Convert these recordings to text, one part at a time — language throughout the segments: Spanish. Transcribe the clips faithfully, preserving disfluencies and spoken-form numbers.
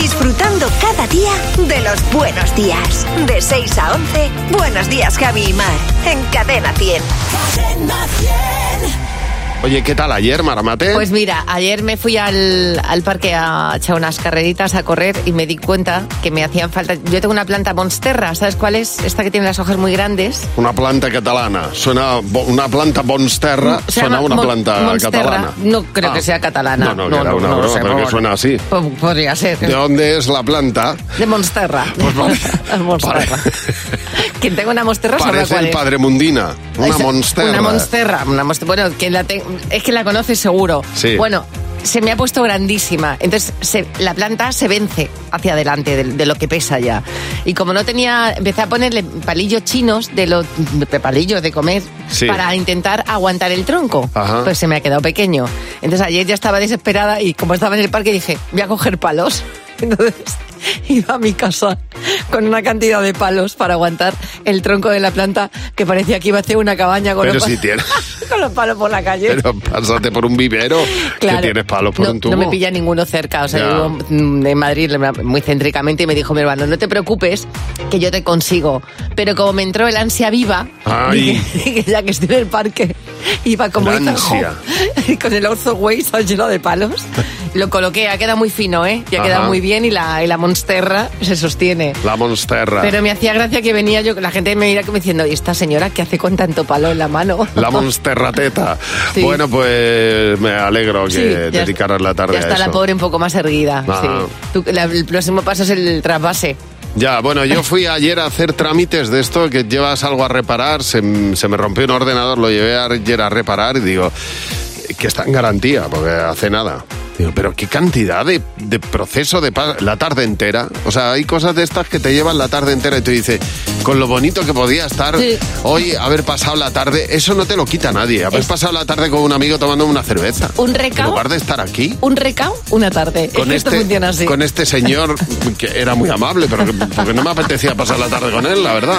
disfrutando cada día de los buenos días. De seis a once, Buenos Días, Javi y Mar, en Cadena cien. Cadena cien. Oye, ¿qué tal ayer, Maramate? Pues mira, ayer me fui al, al parque a echar unas carreritas, a correr, y me di cuenta que me hacían falta... Yo tengo una planta monsterra, ¿sabes cuál es? Esta que tiene las hojas muy grandes. Una planta catalana. Suena una planta monsterra, suena una mon, planta monsterra. Catalana. No creo ah. que sea catalana. No, no, no, que era no, una no, broma, no sé, pero no, que suena así. Podría ser. ¿De dónde es la planta? De Monsterra. Pues vale. Monsterra. Quien tenga una monsterra sabe Parece cuál el es. Padre Mundina. Una Esa, monsterra. Una monsterra. Una monsterra. Bueno, quien la te, es que la conoces seguro. Sí. Bueno, se me ha puesto grandísima. Entonces, se, la planta se vence hacia adelante de, de lo que pesa ya. Y como no tenía... Empecé a ponerle palillos chinos, de los de palillos de comer, sí, para intentar aguantar el tronco. Ajá. Pues se me ha quedado pequeño. Entonces, ayer ya estaba desesperada y como estaba en el parque dije, voy a coger palos. Entonces iba a mi casa con una cantidad de palos para aguantar el tronco de la planta que parecía que iba a hacer una cabaña con, pero los, si tienes... con los palos por la calle. Pero pásate por un vivero, claro, que tienes palos por no, un tubo. No me pilla ninguno cerca, o sea, ya. yo vivo en Madrid muy céntricamente y me dijo mi hermano, no te preocupes que yo te consigo. Pero como me entró el ansia viva, dije, dije, ya que estoy en el parque, iba como el ansia. Y con el orzo Waze lleno de palos. Lo coloqué, ha quedado muy fino, ¿eh? Ya ha quedado muy bien y la, y la monsterra se sostiene. La monsterra. Pero me hacía gracia que venía yo, la gente me mira como diciendo, ¿y esta señora qué hace con tanto palo en la mano? La monsterra teta. Sí. Bueno, pues me alegro que sí, dedicaras la tarde a eso. Ya está la pobre un poco más erguida. Ah. Sí. Tú, la, el próximo paso es el trasvase. Ya, bueno, yo fui ayer a hacer trámites de esto, que llevas algo a reparar, se, se me rompió un ordenador, lo llevé ayer a reparar y digo, que está en garantía, porque hace nada. Digo, pero qué cantidad de, de proceso de pa- la tarde entera. O sea, hay cosas de estas que te llevan la tarde entera y tú dices, con lo bonito que podía estar sí. hoy, haber pasado la tarde, eso no te lo quita nadie. Haber es... pasado la tarde con un amigo tomando una cerveza. Un recao. En lugar de estar aquí. Un recao, una tarde. Con, es que este, esto funciona así. Con este señor, que era muy amable, pero que, porque no me apetecía pasar la tarde con él, la verdad.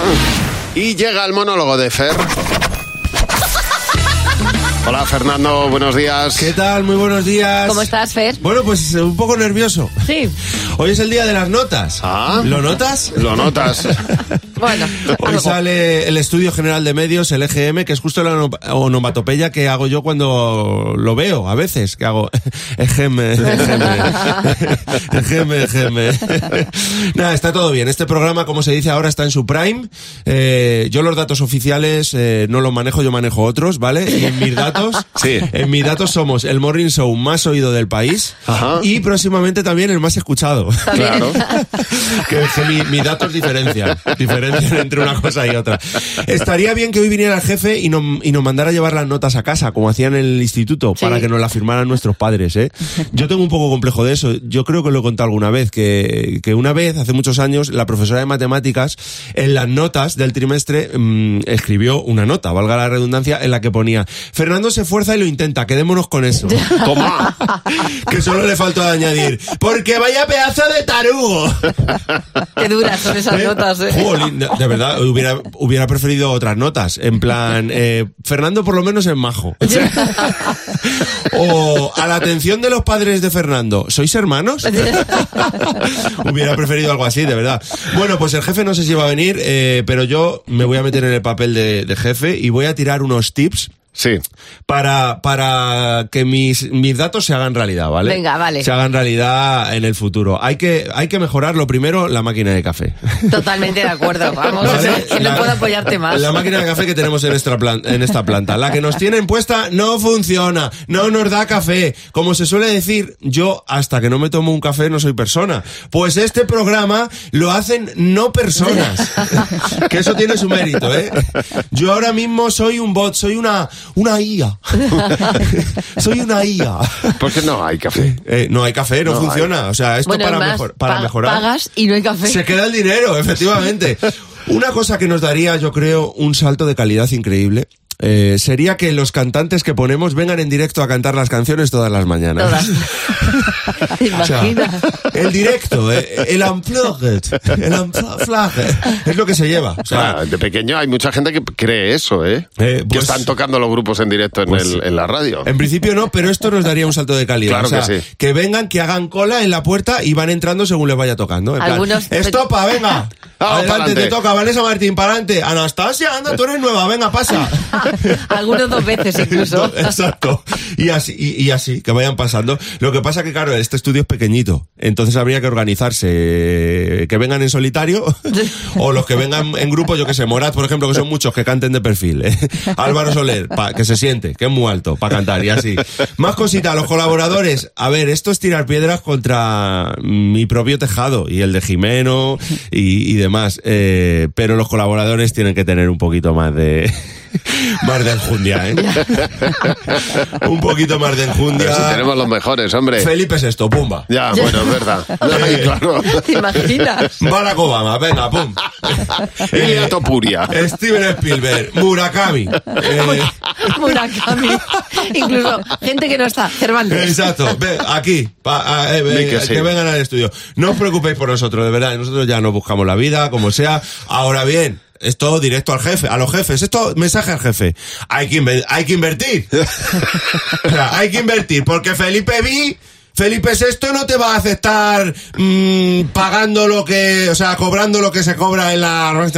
Y llega el monólogo de Fer. Hola, Fernando, buenos días. ¿Qué tal? Muy buenos días. ¿Cómo estás, Fer? Bueno, pues un poco nervioso. Sí. Hoy es el día de las notas. ¿Ah? ¿Lo notas? Lo notas. Bueno. Hoy algo. Sale el Estudio General de Medios, el E G M, que es justo la onomatopeya que hago yo cuando lo veo, a veces, que hago E G M, E G M, E G M, E G M. Nada, está todo bien. Este programa, como se dice ahora, está en su prime. Eh, yo los datos oficiales eh, no los manejo, yo manejo otros, ¿vale? Y en mis datos, sí. en mis datos somos el morning show más oído del país. Ajá. Y próximamente también el más escuchado. Claro. que, que mi, mis datos diferencian, diferencian entre una cosa y otra. Estaría bien que hoy viniera el jefe y nos, y nos mandara a llevar las notas a casa, como hacían en el instituto, sí, para que nos las firmaran nuestros padres, ¿eh? Yo tengo un poco complejo de eso. Yo creo que lo he contado alguna vez, que, que una vez, hace muchos años, la profesora de matemáticas, en las notas del trimestre, mmm, escribió una nota, valga la redundancia, en la que ponía, Fernando se esfuerza y lo intenta, quedémonos con eso. Toma. Que solo le faltó añadir, porque vaya pedazo de tarugo. Qué duras son esas ¿Eh? notas, ¿eh? Jolín, de verdad, hubiera, hubiera preferido otras notas. En plan, eh, Fernando por lo menos es majo. O a la atención de los padres de Fernando, ¿sois hermanos? Hubiera preferido algo así, de verdad. Bueno, pues el jefe no sé si va a venir, eh, pero yo me voy a meter en el papel de, de jefe y voy a tirar unos tips. Sí. Para, para que mis, mis datos se hagan realidad, ¿vale? Venga, vale. Se hagan realidad en el futuro. Hay que, hay que mejorar lo primero, la máquina de café. Totalmente de acuerdo, vamos. ¿Vale? Que no puedo apoyarte más. La máquina de café que tenemos en esta, planta, en esta planta. La que nos tienen puesta no funciona, no nos da café. Como se suele decir, yo hasta que no me tomo un café no soy persona. Pues este programa lo hacen no personas. Que eso tiene su mérito, ¿eh? Yo ahora mismo soy un bot, soy una... Una I A. Soy una I A. ¿Por qué no hay café? Eh, no hay café, no, no funciona. Hay. O sea, esto bueno, para, más, mejor, para pa- mejorar. Pagas y no hay café. Se queda el dinero, efectivamente. Una cosa que nos daría, yo creo, un salto de calidad increíble eh, sería que los cantantes que ponemos vengan en directo a cantar las canciones todas las mañanas. Todas. ¿Te imaginas? O sea, el directo, eh, el unplugged, el unplugged, es lo que se lleva. O sea, ah, de pequeño hay mucha gente que cree eso, ¿eh? eh pues, que están tocando los grupos en directo en, pues, el, en la radio. En principio no, pero esto nos daría un salto de calidad. Claro, o sea, que sí. Que vengan, que hagan cola en la puerta y van entrando según les vaya tocando. En Algunos... plan, estopa, venga. Ah, adelante, te toca, Vanessa Martín, para adelante. Anastasia, anda, tú eres nueva, venga, pasa. Algunos dos veces incluso. Exacto. Y así, y, y así, que vayan pasando. Lo que pasa que, claro, este estudio es pequeñito, entonces habría que organizarse, que vengan en solitario, o los que vengan en grupo, yo que sé, Morat, por ejemplo, que son muchos, que canten de perfil. ¿eh? Álvaro Soler, pa, que se siente, que es muy alto, para cantar, y así. Más cositas, los colaboradores. A ver, esto es tirar piedras contra mi propio tejado, y el de Jimeno, y, y demás. Eh, pero los colaboradores tienen que tener un poquito más de... más de enjundia, ¿eh? Un poquito más de enjundia. Pero si tenemos los mejores, hombre. Felipe sexto, pumba. Ya, bueno, es verdad. Ay, claro. ¿Te imaginas? Barack Obama, venga, pum. Ilia Topuria. Steven Spielberg, Murakami. Eh, Murakami. Incluso gente que no está, Cervantes. Exacto, ve, aquí, pa, a, eh, que, que, sí. que vengan al estudio. No os preocupéis por nosotros, de verdad, nosotros ya nos buscamos la vida, como sea. Ahora bien, esto directo al jefe, a los jefes, esto mensaje al jefe. Hay que, inver- hay que invertir. O sea, hay que invertir, porque Felipe Vi, Felipe sexto no te va a aceptar mmm, pagando lo que, o sea, cobrando lo que se cobra en la...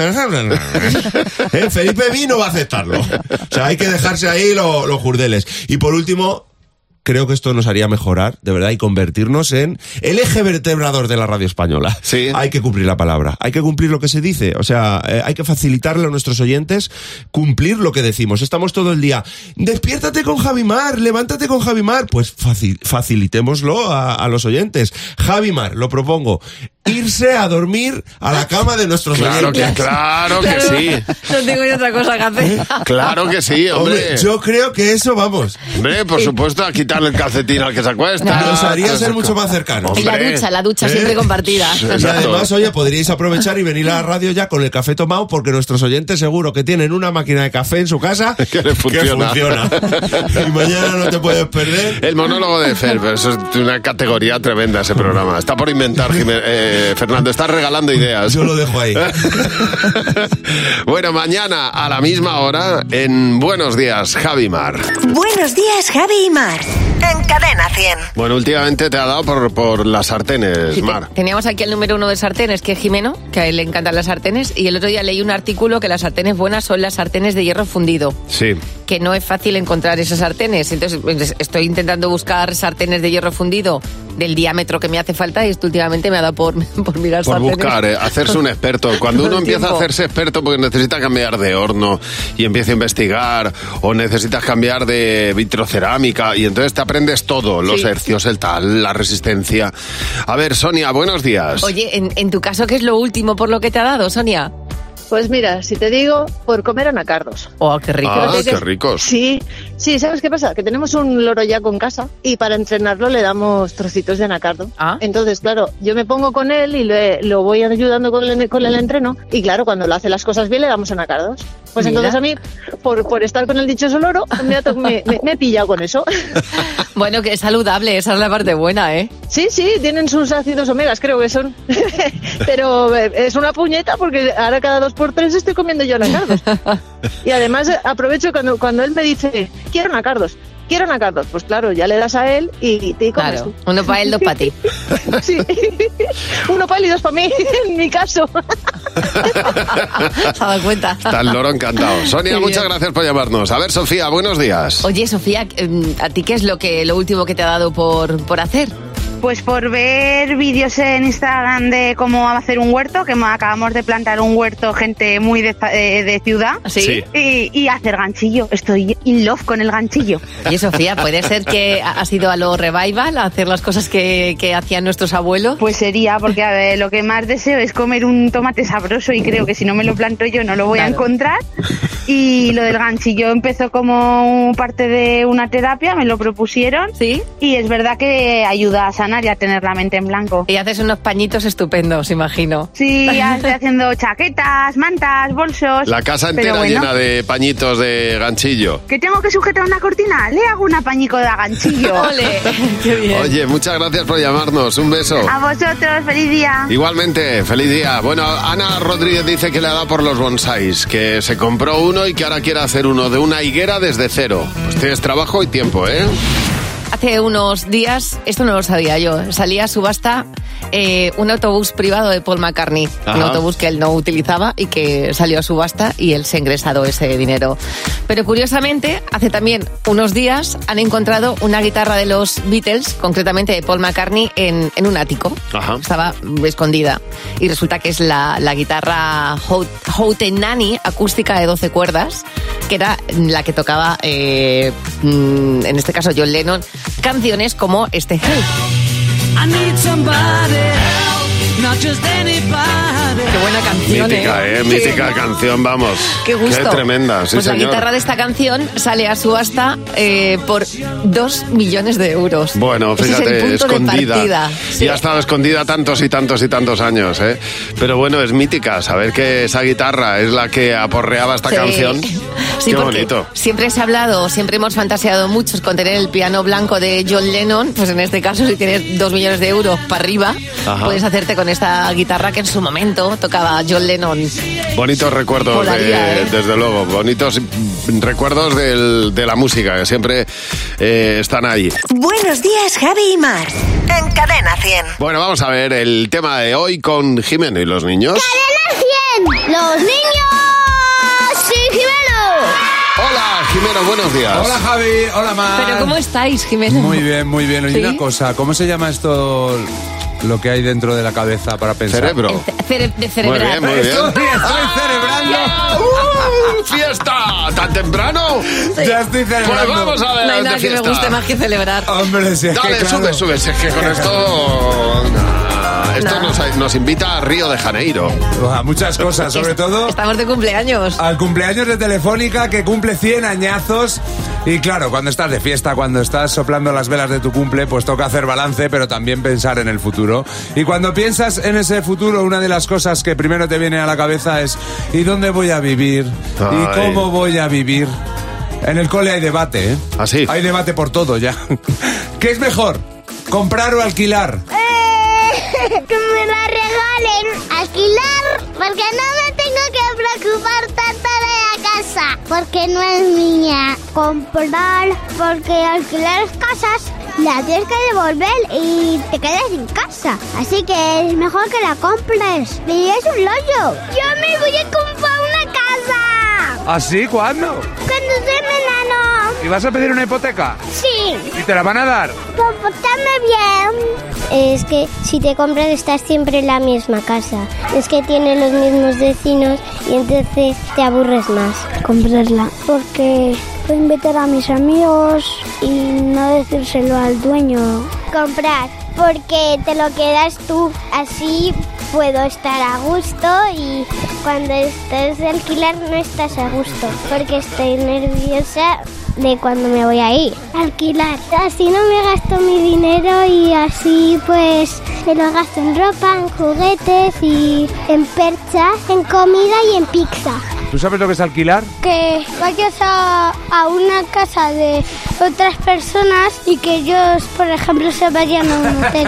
¿Eh? Felipe Vi no va a aceptarlo. O sea, hay que dejarse ahí lo, los jurdeles. Y por último, creo que esto nos haría mejorar, de verdad, y convertirnos en el eje vertebrador de la radio española. Sí. Hay que cumplir la palabra, hay que cumplir lo que se dice, o sea, eh, hay que facilitarle a nuestros oyentes cumplir lo que decimos. Estamos todo el día, despiértate con Javimar, levántate con Javimar, pues facil- facilitémoslo a, a los oyentes. Javimar, lo propongo, irse a dormir a la cama de nuestros Claro oyentes. que, claro que sí. No tengo ni otra cosa que hacer. Claro que sí, hombre. Hombre, yo creo que eso, vamos, Hombre, por supuesto, a quitarle el calcetín al que se acuesta. nos haría ser mucho más cercanos. Y la Hombre. ducha, la ducha ¿Eh? siempre compartida. Y Exacto. además, oye, podríais aprovechar y venir a la radio ya con el café tomado, porque nuestros oyentes seguro que tienen una máquina de café en su casa Que les funciona. funciona. Y mañana no te puedes perder. El monólogo de Fer, pero eso es una categoría tremenda ese programa. Está por inventar, Jimé- eh, Fernando, está regalando ideas. Yo lo dejo ahí. Bueno, mañana a la misma hora en Buenos Días, Javimar. Buenos días, Javi y Mar. En Cadena cien. Bueno, últimamente te ha dado por, por las sartenes, Sí, te- Mar. teníamos aquí el número uno de sartenes, que es Jimeno, que a él le encantan las sartenes, y el otro día leí un artículo que las sartenes buenas son las sartenes de hierro fundido, Sí. que no es fácil encontrar esas sartenes. Entonces pues, estoy intentando buscar sartenes de hierro fundido del diámetro que me hace falta, y esto últimamente me ha dado por, por mirar Por sartenes. buscar, eh, hacerse un experto. Cuando Todo uno el empieza tiempo. a hacerse experto porque necesita cambiar de horno y empieza a investigar, o necesitas cambiar de vitrocerámica, y entonces te aprendes todo, los Sí. hercios, el tal, la resistencia. A ver, Sonia, buenos días. Oye, en, en tu caso, ¿qué es lo último por lo que te ha dado, Sonia? Pues mira, si te digo, por comer anacardos. Oh, qué rico. Ah, Pero qué que- ricos. Sí, sí, ¿sabes qué pasa? Que tenemos un loro ya con casa y para entrenarlo le damos trocitos de anacardo. Ah. Entonces, claro, yo me pongo con él y le, lo voy ayudando con el, con el entreno, y claro, cuando lo hace las cosas bien le damos anacardos. Pues Mira. entonces a mí, por, por estar con el dichoso loro, me, ha to- me, me- me he pillado con eso. Bueno, que es saludable, esa es la parte buena, ¿eh? Sí, sí, tienen sus ácidos omegas, creo que son. Pero eh, es una puñeta porque ahora cada dos por tres estoy comiendo yo anacardos. Y además eh, aprovecho cuando, cuando él me dice, quiero anacardos, quiero anacardos. Pues claro, ya le das a él y te comes Claro, tú. uno para él, dos para ti. Sí. Uno para él y dos para mí, en mi caso. ¿Se ha dado cuenta? Está el loro encantado. Sonia, Qué muchas bien. gracias por llamarnos. A ver, Sofía, buenos días. Oye, Sofía, em, ¿a ti qué es lo que lo último que te ha dado por, por hacer? Pues por ver vídeos en Instagram de cómo hacer un huerto, que acabamos de plantar un huerto gente muy de, de, de ciudad. ¿Sí? Sí. Y, y hacer ganchillo. Estoy in love con el ganchillo. Oye, Sofía, ¿puede ser que has ido a lo revival, a hacer las cosas que, que hacían nuestros abuelos? Pues sería, porque a ver, lo que más deseo es comer un tomate sabroso, y creo que si no me lo planto yo no lo voy Claro. a encontrar. Y lo del ganchillo empezó como parte de una terapia, me lo propusieron. ¿Sí? Y es verdad que ayuda a sanar Canaria tener la mente en blanco. Y haces unos pañitos estupendos, imagino. Sí, estoy haciendo chaquetas, mantas, bolsos. La casa entera bueno, llena de pañitos de ganchillo. ¿Que tengo que sujetar una cortina? Le hago una pañico de ganchillo. ¡Ole! ¡Qué bien! Oye, muchas gracias por llamarnos. Un beso. A vosotros, feliz día. Igualmente, feliz día. Bueno, Ana Rodríguez dice que le da por los bonsáis, que se compró uno y que ahora quiere hacer uno de una higuera desde cero. Pues tienes trabajo y tiempo, ¿eh? Hace unos días, esto no lo sabía yo, salía a subasta eh, un autobús privado de Paul McCartney. Ajá. Un autobús que él no utilizaba y que salió a subasta y él se ha ingresado ese dinero. Pero curiosamente, hace también unos días han encontrado una guitarra de los Beatles, concretamente de Paul McCartney, en, en un ático. Ajá. Estaba escondida. Y resulta que es la, la guitarra Houghton-Nanny acústica de doce cuerdas, que era la que tocaba, eh, en este caso, John Lennon, canciones como este Help. I need somebody help, not just anybody. Qué buena canción, mítica, ¿eh? ¿eh? Mítica Qué... canción, vamos. Qué gusto. Qué tremenda, sí, pues señor. La guitarra de esta canción sale a subasta eh, por dos millones de euros. Bueno, fíjate, Ese es el punto escondida. De partida. Sí. Y ha estado escondida tantos y tantos y tantos años, ¿eh? Pero bueno, es mítica. Saber que esa guitarra es la que aporreaba esta sí. canción. Sí, qué bonito. Siempre se ha hablado, siempre hemos fantaseado muchos con tener el piano blanco de John Lennon. Pues en este caso, si tienes dos millones de euros para arriba, ajá, puedes hacerte con esta guitarra que en su momento tocaba John Lennon. Bonitos recuerdos, Volaría, de, ¿eh? desde luego. Bonitos recuerdos del, de la música, que siempre eh, están ahí. Buenos días, Javi y Mar. En Cadena cien. Bueno, vamos a ver el tema de hoy con Jimeno y los niños. ¡Cadena cien! ¡Los niños! ¡Sí, Jimeno! Hola, Jimeno, buenos días. Hola, Javi. Hola, Mar. ¿Pero cómo estáis, Jimeno? Muy bien, muy bien. Oye, ¿sí? Una cosa, ¿cómo se llama esto, lo que hay dentro de la cabeza para pensar? Cerebro. Cere- de cerebrar. Muy bien, muy bien. Estoy, estoy cerebrando. ¡Uh, ¡Fiesta! ¿Tan temprano? Sí. Ya estoy celebrando. Pues vamos a ver. No hay nada de que me fiesta. guste más que celebrar. Hombre, si es Dale, que, claro. sube, sube. Si es que con esto... Nah, esto Nah. nos, nos invita a Río de Janeiro. Buah, muchas cosas, sobre todo Estamos de cumpleaños. al cumpleaños de Telefónica, que cumple cien añazos. Y claro, cuando estás de fiesta, cuando estás soplando las velas de tu cumple, pues toca hacer balance, pero también pensar en el futuro. Y cuando piensas en ese futuro, una de las cosas que primero te viene a la cabeza es ¿y dónde voy a vivir? Ay. ¿Y cómo voy a vivir? En el cole hay debate, ¿eh? ¿Ah, sí? Hay debate por todo ya. ¿Qué es mejor? ¿Comprar o alquilar? Que me la regalen. Alquilar, porque no me tengo que preocupar tanto de la casa, porque no es mía. Comprar, porque alquilar casas la tienes que devolver y te quedas sin casa. Así que es mejor que la compres. Y es un rollo. Yo me voy a comprar una casa. ¿Así? ¿Cuándo? Cuando soy enano. ¿Y vas a pedir una hipoteca? Sí. ¿Y te la van a dar? Comportarme bien. Es que si te compras estás siempre en la misma casa. Es que tiene los mismos vecinos y entonces te aburres más. Comprarla. Porque puedo invitar a mis amigos y no decírselo al dueño. Comprar. Porque te lo quedas tú. Así puedo estar a gusto y cuando estás de alquilar no estás a gusto. Porque estoy nerviosa de cuando me voy a ir. Alquilar. Así no me gasto mi dinero y así pues me lo gasto en ropa, en juguetes y en perchas, en comida y en pizza. ¿Tú sabes lo que es alquilar? Que vayas a, a una casa de otras personas y que ellos, por ejemplo, se vayan a un hotel.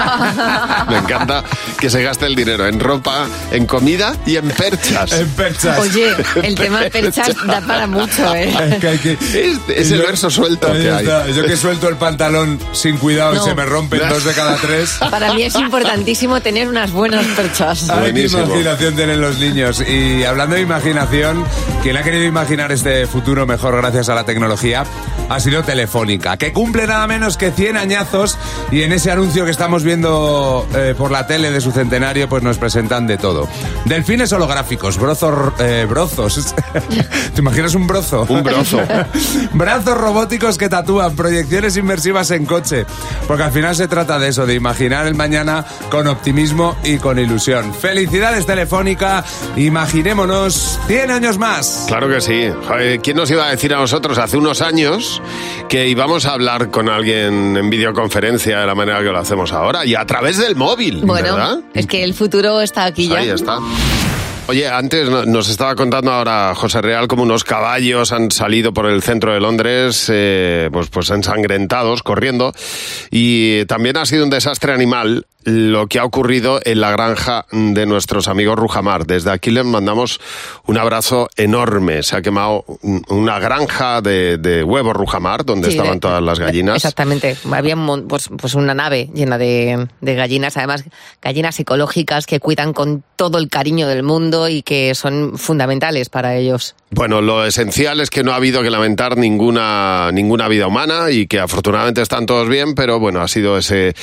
Me encanta que se gaste el dinero en ropa, en comida y en perchas. En perchas. Oye, el tema de perchas da para mucho, ¿eh? Es que hay que... Es, es el verso suelto Ahí que hay. está. Yo que suelto el pantalón sin cuidado No. y se me rompen dos de cada tres. Para mí es importantísimo tener unas buenas perchas. Ay, qué Buenísimo. imaginación tienen los niños. Y hablando de imaginación, quien ha querido imaginar este futuro mejor gracias a la tecnología ha sido Telefónica, que cumple nada menos que cien añazos y en ese anuncio que estamos viendo eh, por la tele de su centenario pues nos presentan de todo. Delfines holográficos, brozos, eh, brozos. ¿Te imaginas un brozo? Un brozo. Brazos robóticos que tatúan, proyecciones inmersivas en coche. Porque al final se trata de eso, de imaginar el mañana con optimismo y con ilusión. Felicidades Telefónica, imaginémonos cien años más. Claro que sí. Joder, ¿quién nos iba a decir a nosotros hace unos años que íbamos a hablar con alguien en videoconferencia de la manera que lo hacemos ahora y a través del móvil, bueno, ¿verdad? Es que el futuro está aquí ya. Ahí está. Oye, antes nos estaba contando ahora José Real cómo unos caballos han salido por el centro de Londres eh, pues, pues ensangrentados, corriendo, y también ha sido un desastre animal lo que ha ocurrido en la granja de nuestros amigos Rujamar. Desde aquí les mandamos un abrazo enorme. Se ha quemado una granja de, de huevos Rujamar, donde sí, estaban de, todas las gallinas. Exactamente. Había pues, pues una nave llena de, de gallinas, además gallinas ecológicas que cuidan con todo el cariño del mundo y que son fundamentales para ellos. Bueno, lo esencial es que no ha habido que lamentar ninguna ninguna vida humana y que afortunadamente están todos bien, pero bueno, ha sido ese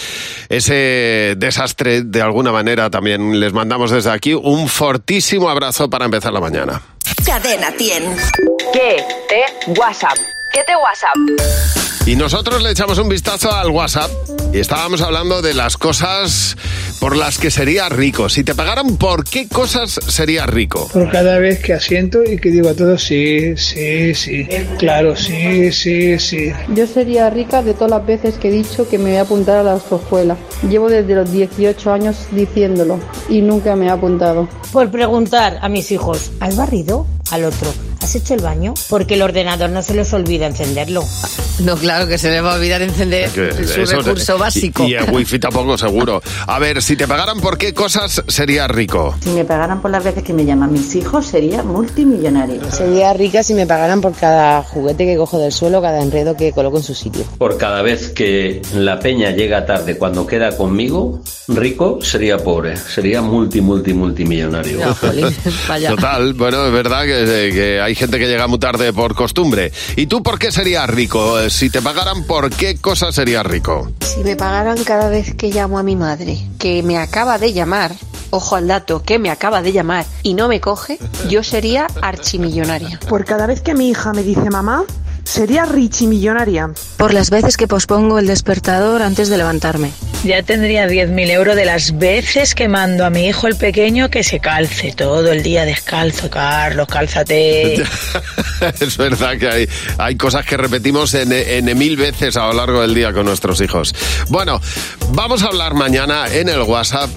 ese desastre de alguna manera. También les mandamos desde aquí un fortísimo abrazo para empezar la mañana. Cadena cien. ¿Qué te WhatsApp? ¿Qué te WhatsApp? Y nosotros le echamos un vistazo al WhatsApp y estábamos hablando de las cosas por las que sería rico. Si te pagaran, ¿por qué cosas sería rico? Por cada vez que asiento y que digo a todos sí, sí, sí, claro, sí, sí, sí. Yo sería rica de todas las veces que he dicho que me voy a apuntar a la autoescuela. Llevo desde los dieciocho años diciéndolo y nunca me he apuntado. Por preguntar a mis hijos, ¿has barrido? Al otro, ¿has hecho el baño? Porque el ordenador no se les olvida encenderlo. No, claro que se les va a olvidar encender su eso, recurso básico. Y, y el wifi tampoco, seguro. A ver, si te pagaran, ¿por qué cosas sería rico? Si me pagaran por las veces que me llaman mis hijos, sería multimillonario. Sería rica si me pagaran por cada juguete que cojo del suelo, cada enredo que coloco en su sitio. Por cada vez que la peña llega tarde cuando queda conmigo, rico sería pobre. Sería multi, multi, multimillonario. No, jolín, vaya. Total, bueno, es verdad que, que hay gente que llega muy tarde por costumbre. ¿Y tú por qué serías rico? Si te pagaran, ¿por qué cosa serías rico? Si me pagaran cada vez que llamo a mi madre, que me acaba de llamar, ojo al dato, que me acaba de llamar y no me coge, yo sería archimillonaria. Por cada vez que mi hija me dice mamá, sería richimillonaria. Por las veces que pospongo el despertador antes de levantarme. Ya tendría diez mil euros de las veces que mando a mi hijo el pequeño que se calce todo el día descalzo. Carlos, cálzate. Es verdad que hay, hay cosas que repetimos en, en mil veces a lo largo del día con nuestros hijos. Bueno, vamos a hablar mañana en el WhatsApp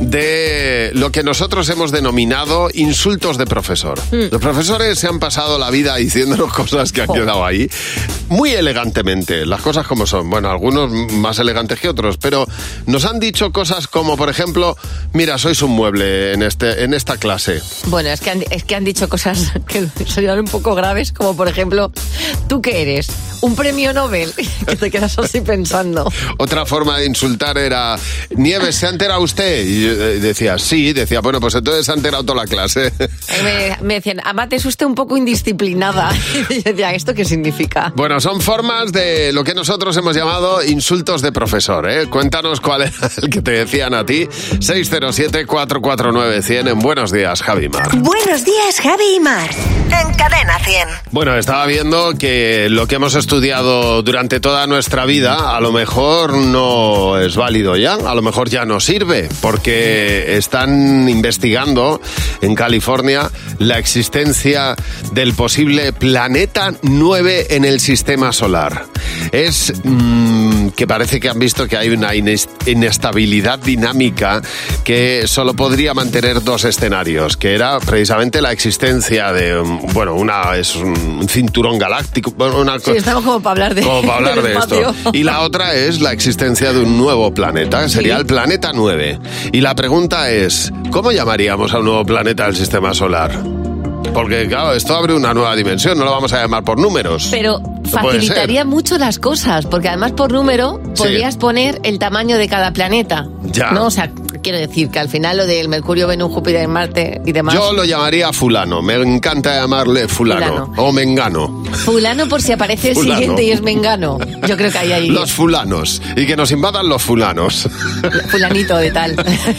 de lo que nosotros hemos denominado insultos de profesor. Mm. Los profesores se han pasado la vida diciéndonos cosas que han oh. quedado ahí muy elegantemente, las cosas como son. Bueno, algunos más elegantes que otros, pero nos han dicho cosas como, por ejemplo, mira, sois un mueble en este en esta clase. Bueno, es que han, es que han dicho cosas que son un poco graves, como por ejemplo, ¿tú qué eres? ¿Un premio Nobel? Que te quedas así pensando. Otra forma de insultar era, Nieves, ¿se ha enterado usted? Y yo decía, sí, decía, bueno, pues entonces se ha enterado toda la clase. Me, me decían, Amate, es usted un poco indisciplinada. Y yo decía, ¿esto qué significa? Bueno, son formas de lo que nosotros hemos llamado insultos de profesor, ¿eh? Cuéntanos cuál era el que te decían a ti. seis cero siete, cuatro cuatro nueve, cien en Buenos Días, Javi y Mar. Buenos días, Javi y Mar. En Cadena cien. Bueno, estaba viendo que lo que hemos estudiado durante toda nuestra vida a lo mejor no es válido ya, a lo mejor ya no sirve, porque están investigando en California la existencia del posible planeta nueve en el sistema solar. Es mmm, que parece que han visto que hay una inestabilidad dinámica que solo podría mantener dos escenarios, que era precisamente la existencia de, bueno, una es un cinturón galáctico, una sí, estamos como para hablar de, como para hablar de esto. Y la otra es la existencia de un nuevo planeta, que sería sí. el planeta nueve. Y la pregunta es, ¿cómo llamaríamos a un nuevo planeta del sistema solar? Porque, claro, esto abre una nueva dimensión, no lo vamos a llamar por números. Pero facilitaría mucho las cosas, porque además por número podrías sí. poner el tamaño de cada planeta. Ya. ¿No? O sea, quiero decir que al final lo del Mercurio, Venus, Júpiter, Marte y demás... Yo lo llamaría fulano, me encanta llamarle fulano, fulano. o mengano. Fulano por si aparece el fulano. Siguiente y es mengano. Yo creo que ahí hay... Los fulanos, y que nos invadan los fulanos. Fulanito de tal.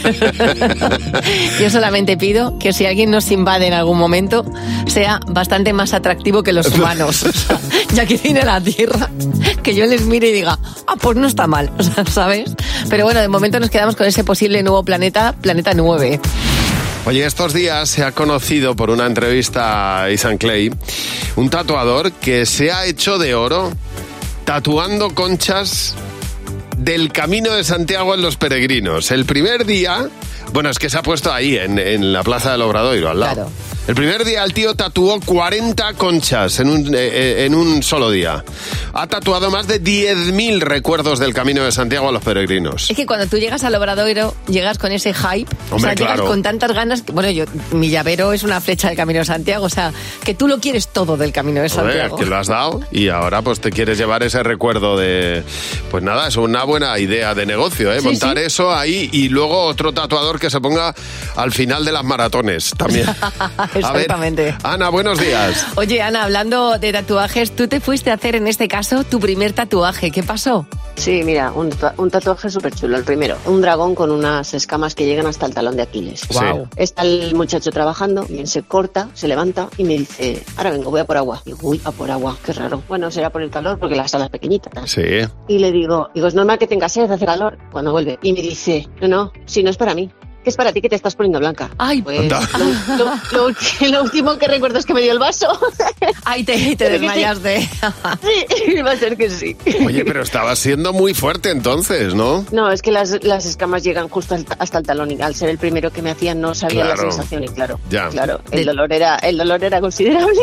Yo solamente pido que si alguien nos invade en algún momento, sea bastante más atractivo que los humanos. O sea, ya que viene a la Tierra, que yo les mire y diga, ah, pues no está mal, o sea, ¿sabes? Pero bueno, de momento nos quedamos con ese posible nuevo planeta, planeta nueve. Oye, estos días se ha conocido por una entrevista a Ethan Clay un tatuador que se ha hecho de oro tatuando conchas del Camino de Santiago en Los Peregrinos. El primer día, bueno, es que se ha puesto ahí, en, en la Plaza del Obradoiro, al lado. Claro. El primer día el tío tatuó cuarenta conchas en un, eh, en un solo día. Ha tatuado más de diez mil recuerdos del Camino de Santiago a Los Peregrinos. Es que cuando tú llegas al Obradoiro, llegas con ese hype. Hombre, o sea, claro. Llegas con tantas ganas. Que, bueno, yo mi llavero es una flecha del Camino de Santiago. O sea, que tú lo quieres todo del Camino de Santiago. Hombre, que lo has dado y ahora pues te quieres llevar ese recuerdo de... Pues nada, es una buena idea de negocio, ¿eh? Sí, montar sí. eso ahí y luego otro tatuador que se ponga al final de las maratones también. Exactamente. A ver, Ana, buenos días. Oye, Ana, hablando de tatuajes, tú te fuiste a hacer en este caso tu primer tatuaje. ¿Qué pasó? Sí, mira, un, un tatuaje súper chulo. El primero, un dragón con unas escamas que llegan hasta el talón de Aquiles. Wow. Está el muchacho trabajando, y se corta, se levanta y me dice, ahora vengo, voy a por agua. Y digo, uy, a por agua, qué raro. Bueno, será por el calor porque la sala es pequeñita. ¿no? Sí. Y le digo, digo, es normal que tengas sed, hace calor cuando vuelve. Y me dice, no, no, si no es para mí. Que es para ti, que te estás poniendo blanca. Ay, pues lo, lo, lo, lo último que recuerdo es que me dio el vaso. Ay, te, te desmayaste. Sí, va a ser que sí. Oye, pero estabas siendo muy fuerte entonces, ¿no? No, es que las, las escamas llegan justo hasta el talón y al ser el primero que me hacían no sabía claro. la sensación y claro, ya. claro, el dolor era, el dolor era considerable.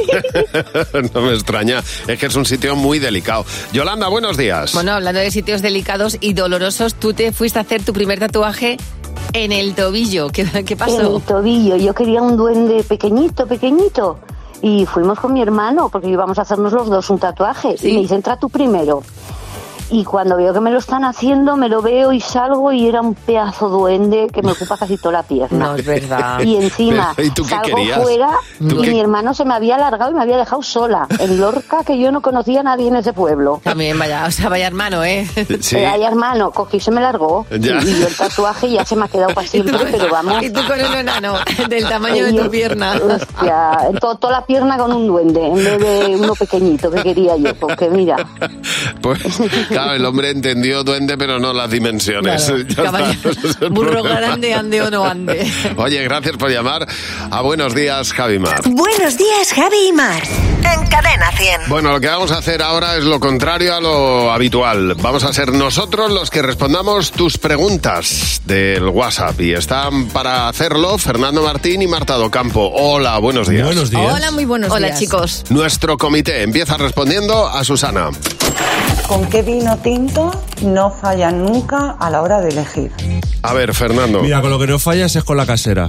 No me extraña, es que es un sitio muy delicado. Yolanda, buenos días. Bueno, hablando de sitios delicados y dolorosos, tú te fuiste a hacer tu primer tatuaje en el tobillo. ¿Qué, qué pasó? En el tobillo. Yo quería un duende pequeñito, pequeñito. Y fuimos con mi hermano, porque íbamos a hacernos los dos un tatuaje. ¿Sí? Y me dice, entra tú primero. Y cuando veo que me lo están haciendo, me lo veo y salgo y era un pedazo duende que me ocupa casi toda la pierna. No, es verdad. Y encima ¿Y tú qué salgo querías? fuera y qué? mi hermano se me había alargado y me había dejado sola. En Lorca, que yo no conocía a nadie en ese pueblo. También, vaya, o sea, vaya hermano, ¿eh? Sí. Vaya hermano, cogí y se me largó. Ya. Y, y yo el tatuaje ya se me ha quedado para siempre, pero vamos. Y tú con un enano del tamaño de tu pierna. Hostia, to, toda la pierna con un duende, en vez de uno pequeñito que quería yo, porque mira. Pues, claro, el hombre entendió duende, pero no las dimensiones. Claro, caball- burro grande, ande o no ande. Oye, gracias por llamar a Buenos Días, Javi Mar. Buenos días, Javi y Mar. En Cadena cien. Bueno, lo que vamos a hacer ahora es lo contrario a lo habitual. Vamos a ser nosotros los que respondamos tus preguntas del WhatsApp. Y están para hacerlo Fernando Martín y Marta Docampo. Hola, buenos días. Buenos días. Hola, muy buenos Hola, días. días. Hola, chicos. Nuestro comité empieza respondiendo a Susana. ¿Con qué vino tinto no falla nunca a la hora de elegir? A ver, Fernando. Mira, con lo que no fallas es con la casera.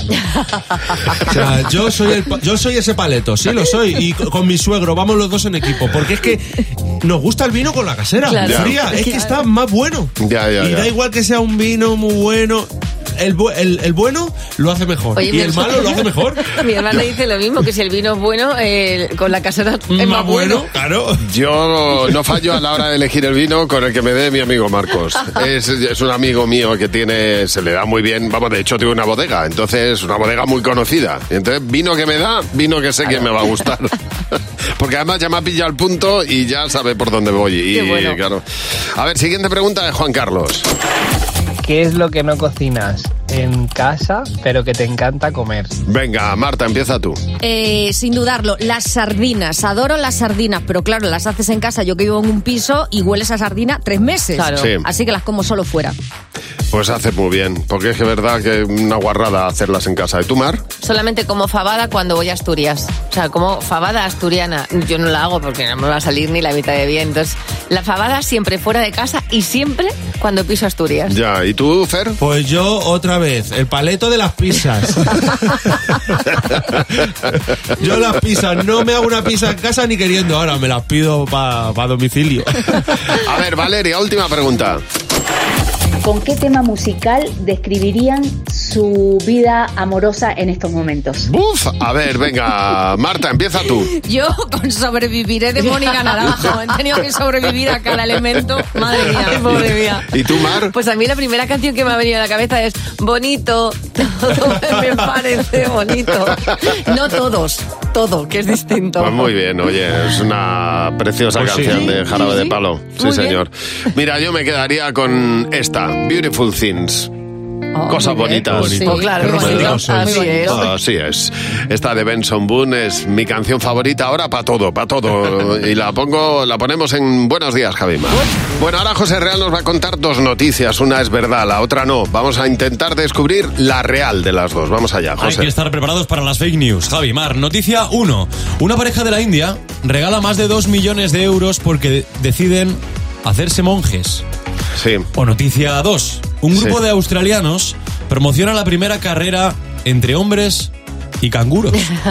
O sea, yo soy, el, yo soy ese paleto, sí lo soy. Y con mi suegro vamos los dos en equipo. Porque es que nos gusta el vino con la casera. Claro. Fría, es que está más bueno. Ya, ya, y ya. da igual que sea un vino muy bueno. El, bu- el, el bueno lo hace mejor. Oye, y mi el hermana- malo lo hace mejor. Mi hermana dice lo mismo, que si el vino es bueno, eh, con la casera es más, Más bueno, claro. Yo no fallo a la hora de elegir el vino con el que me dé mi amigo Marcos. Es, es un amigo mío que tiene, se le da muy bien, vamos, de hecho tiene una bodega, entonces una bodega muy conocida. Y entonces vino que me da, vino que sé que me va a gustar. Porque además ya me ha pillado el punto y ya sabe por dónde voy. Y, Qué bueno. claro. A ver, siguiente pregunta de Juan Carlos. ¿Qué es lo que no cocinas en casa, pero que te encanta comer? Venga, Marta, empieza tú. Eh, sin dudarlo, las sardinas. Adoro las sardinas, pero claro, las haces en casa. Yo que vivo en un piso y hueles a sardina tres meses. Claro. Sí. Así que las como solo fuera. Pues hace muy bien, porque es que es verdad que una guarrada hacerlas en casa. ¿Y tú, Mar? Solamente como fabada cuando voy a Asturias. O sea, como fabada asturiana. Yo no la hago porque no me va a salir ni la mitad de bien. Entonces, la fabada siempre fuera de casa y siempre cuando piso Asturias. Ya, ¿y tú, Fer? Pues yo, otra vez, el paleto de las pizzas. Yo las pizzas, no me hago una pizza en casa ni queriendo. Ahora me las pido para pa domicilio. A ver, Valeria, última pregunta. ¿Con qué tema musical describirían su vida amorosa en estos momentos? Uf, a ver, venga, Marta, empieza tú. Yo con Sobreviviré de Mónica Naranjo. He tenido que sobrevivir a cada elemento. Madre mía, pobre mía. ¿Y tú, Mar? Pues a mí la primera canción que me ha venido a la cabeza es Bonito, todo me parece bonito. No todos, todo, que es distinto. Pues muy bien, oye, es una preciosa Pues sí. canción de Jarabe Sí, de sí. Palo. Sí, Muy señor. Mira, yo me quedaría con esta, Beautiful Things. Oh, cosas bonitas. Sí, oh, claro, romántico. Así es. Así es. Esta de Benson Boone es mi canción favorita ahora para todo, para todo. Y la pongo, la ponemos en Buenos Días, Javi Mar. Bueno, ahora José Real nos va a contar dos noticias. Una es verdad, la otra no. Vamos a intentar descubrir la real de las dos. Vamos allá, José. Hay que estar preparados para las fake news. Javi Mar, noticia uno. Una pareja de la India regala más de dos millones de euros porque deciden hacerse monjes. Sí. O noticia dos. Un grupo Sí. de australianos promociona la primera carrera entre hombres y canguros.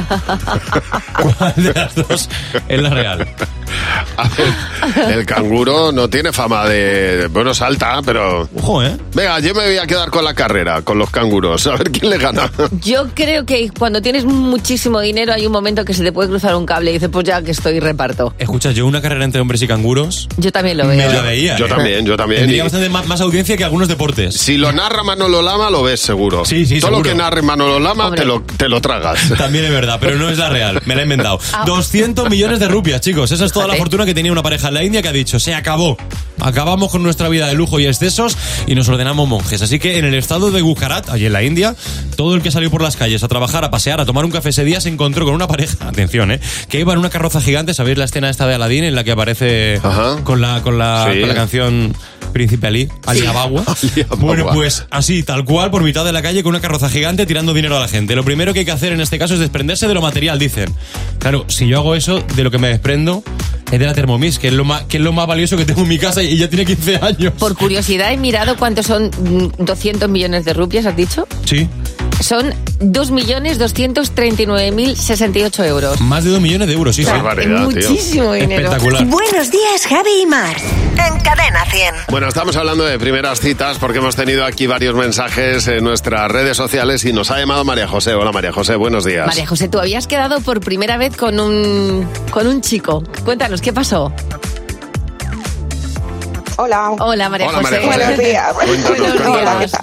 ¿Cuál de las dos es la real? A ver, el canguro no tiene fama de... Bueno, salta, pero... Ojo, ¿eh? Venga, yo me voy a quedar con la carrera, con los canguros. A ver quién le gana. Yo creo que cuando tienes muchísimo dinero hay un momento que se te puede cruzar un cable y dices, pues ya que estoy, reparto. Escucha, yo una carrera entre hombres y canguros... Yo también lo veo. Me la veía. Yo ¿eh? también, yo también. Tendría Y- bastante más, más audiencia que algunos deportes. Si lo narra Manolo Lama, lo ves seguro. Sí, sí, Todo seguro. lo que narre Manolo Lama, te lo, te lo tragas. También es verdad, pero no es la real. Me la he inventado. doscientos millones de rupias, chicos. Esa es toda la fortuna que tenía una pareja en la India que ha dicho, se acabó. Acabamos con nuestra vida de lujo y excesos y nos ordenamos monjes. Así que en el estado de Gujarat, allí en la India, todo el que salió por las calles a trabajar, a pasear, a tomar un café ese día se encontró con una pareja, atención, ¿eh? Que iba en una carroza gigante. ¿Sabéis la escena esta de Aladdin en la que aparece con la, con la, Sí. con la canción Príncipe Ali, Ali Abagua? Bueno, pues así, tal cual, por mitad de la calle con una carroza gigante tirando dinero a la gente. Lo primero que hay que hacer en este caso es desprenderse de lo material, dicen. Claro, si yo hago eso, de lo que me desprendo es de la Thermomix, que es lo más, que es lo más valioso que tengo en mi casa y ya tiene quince años. Por curiosidad he mirado cuántos son mm, doscientos millones de rupias, ¿has dicho? Sí. Son dos millones doscientos treinta y nueve mil sesenta y ocho euros. Más de dos millones de euros, sí, sí. Barbaridad, tío. Muchísimo dinero. Espectacular. Buenos días, Javi y Mar. En Cadena cien. Bueno, estamos hablando de primeras citas porque hemos tenido aquí varios mensajes en nuestras redes sociales y nos ha llamado María José. Hola, María José, buenos días. María José, tú habías quedado por primera vez con un, con un chico. Cuéntanos, ¿qué pasó? Hola. Hola, María Hola, José. María José. Buenos días. Cuéntanos, Buenos cuéntanos. días.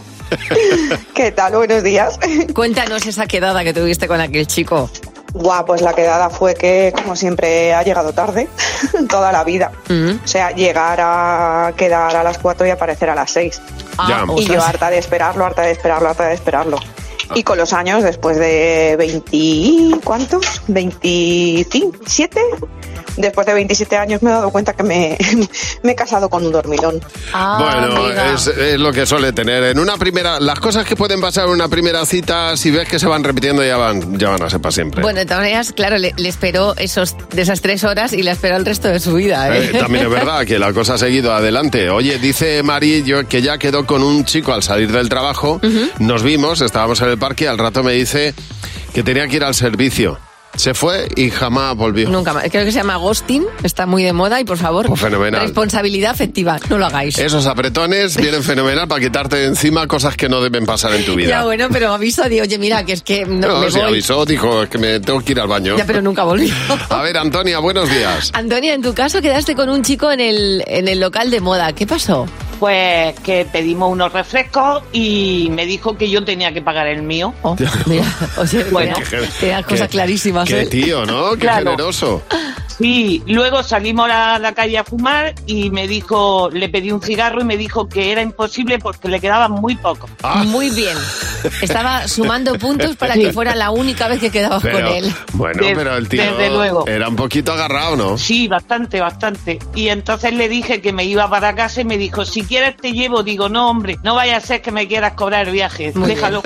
¿Qué tal? Buenos días. Cuéntanos esa quedada que tuviste con aquel chico. Guau, pues la quedada fue que, como siempre, ha llegado tarde toda la vida. O sea, llegar a quedar a las cuatro y aparecer a las seis. Ya. Y yo harta de esperarlo, harta de esperarlo, harta de esperarlo. Y con los años, después de veinte... ¿Cuántos? ¿veintisiete? Después de veintisiete años me he dado cuenta que me, me he casado con un dormilón. Bueno, es, es lo que suele tener. En una primera, las cosas que pueden pasar en una primera cita, si ves que se van repitiendo, ya van, ya van a ser para siempre. Bueno, de todas maneras, claro, le, le esperó esos, de esas tres horas y le esperó el resto de su vida. ¿eh? Eh, también es verdad que la cosa ha seguido adelante. Oye, dice Mari yo, que ya quedó con un chico al salir del trabajo. Nos vimos, estábamos en el parque y al rato me dice que tenía que ir al servicio. Se fue y jamás volvió. Nunca más. Creo que se llama ghosting, está muy de moda y por favor, Pues fenomenal. responsabilidad afectiva, no lo hagáis. Esos apretones vienen fenomenal para quitarte de encima cosas que no deben pasar en tu vida. Ya bueno, pero aviso, digo, oye, mira, que es que no, No, me si voy. avisó, dijo, es que me tengo que ir al baño. Ya, pero nunca volvió. A ver, Antonia, buenos días. Antonia, en tu caso quedaste con un chico en el, en el local de moda. ¿Qué pasó? Pues que pedimos unos refrescos y me dijo que yo tenía que pagar el mío. Oh, mira, oye, bueno, te das cosas clarísimas. Qué ¿eh? tío, ¿no? Qué Claro. generoso. Sí, luego salimos a la calle a fumar y me dijo, le pedí un cigarro y me dijo que era imposible porque le quedaban muy pocos. Muy bien. Estaba sumando puntos para que fuera la única vez que quedabas Pero, con él. Bueno, De- pero el tío desde luego. era un poquito agarrado, ¿no? Sí, bastante, bastante. Y entonces le dije que me iba para casa y me dijo, si quieres te llevo. Digo, no, hombre, no vaya a ser que me quieras cobrar el viaje. Muy Déjalo.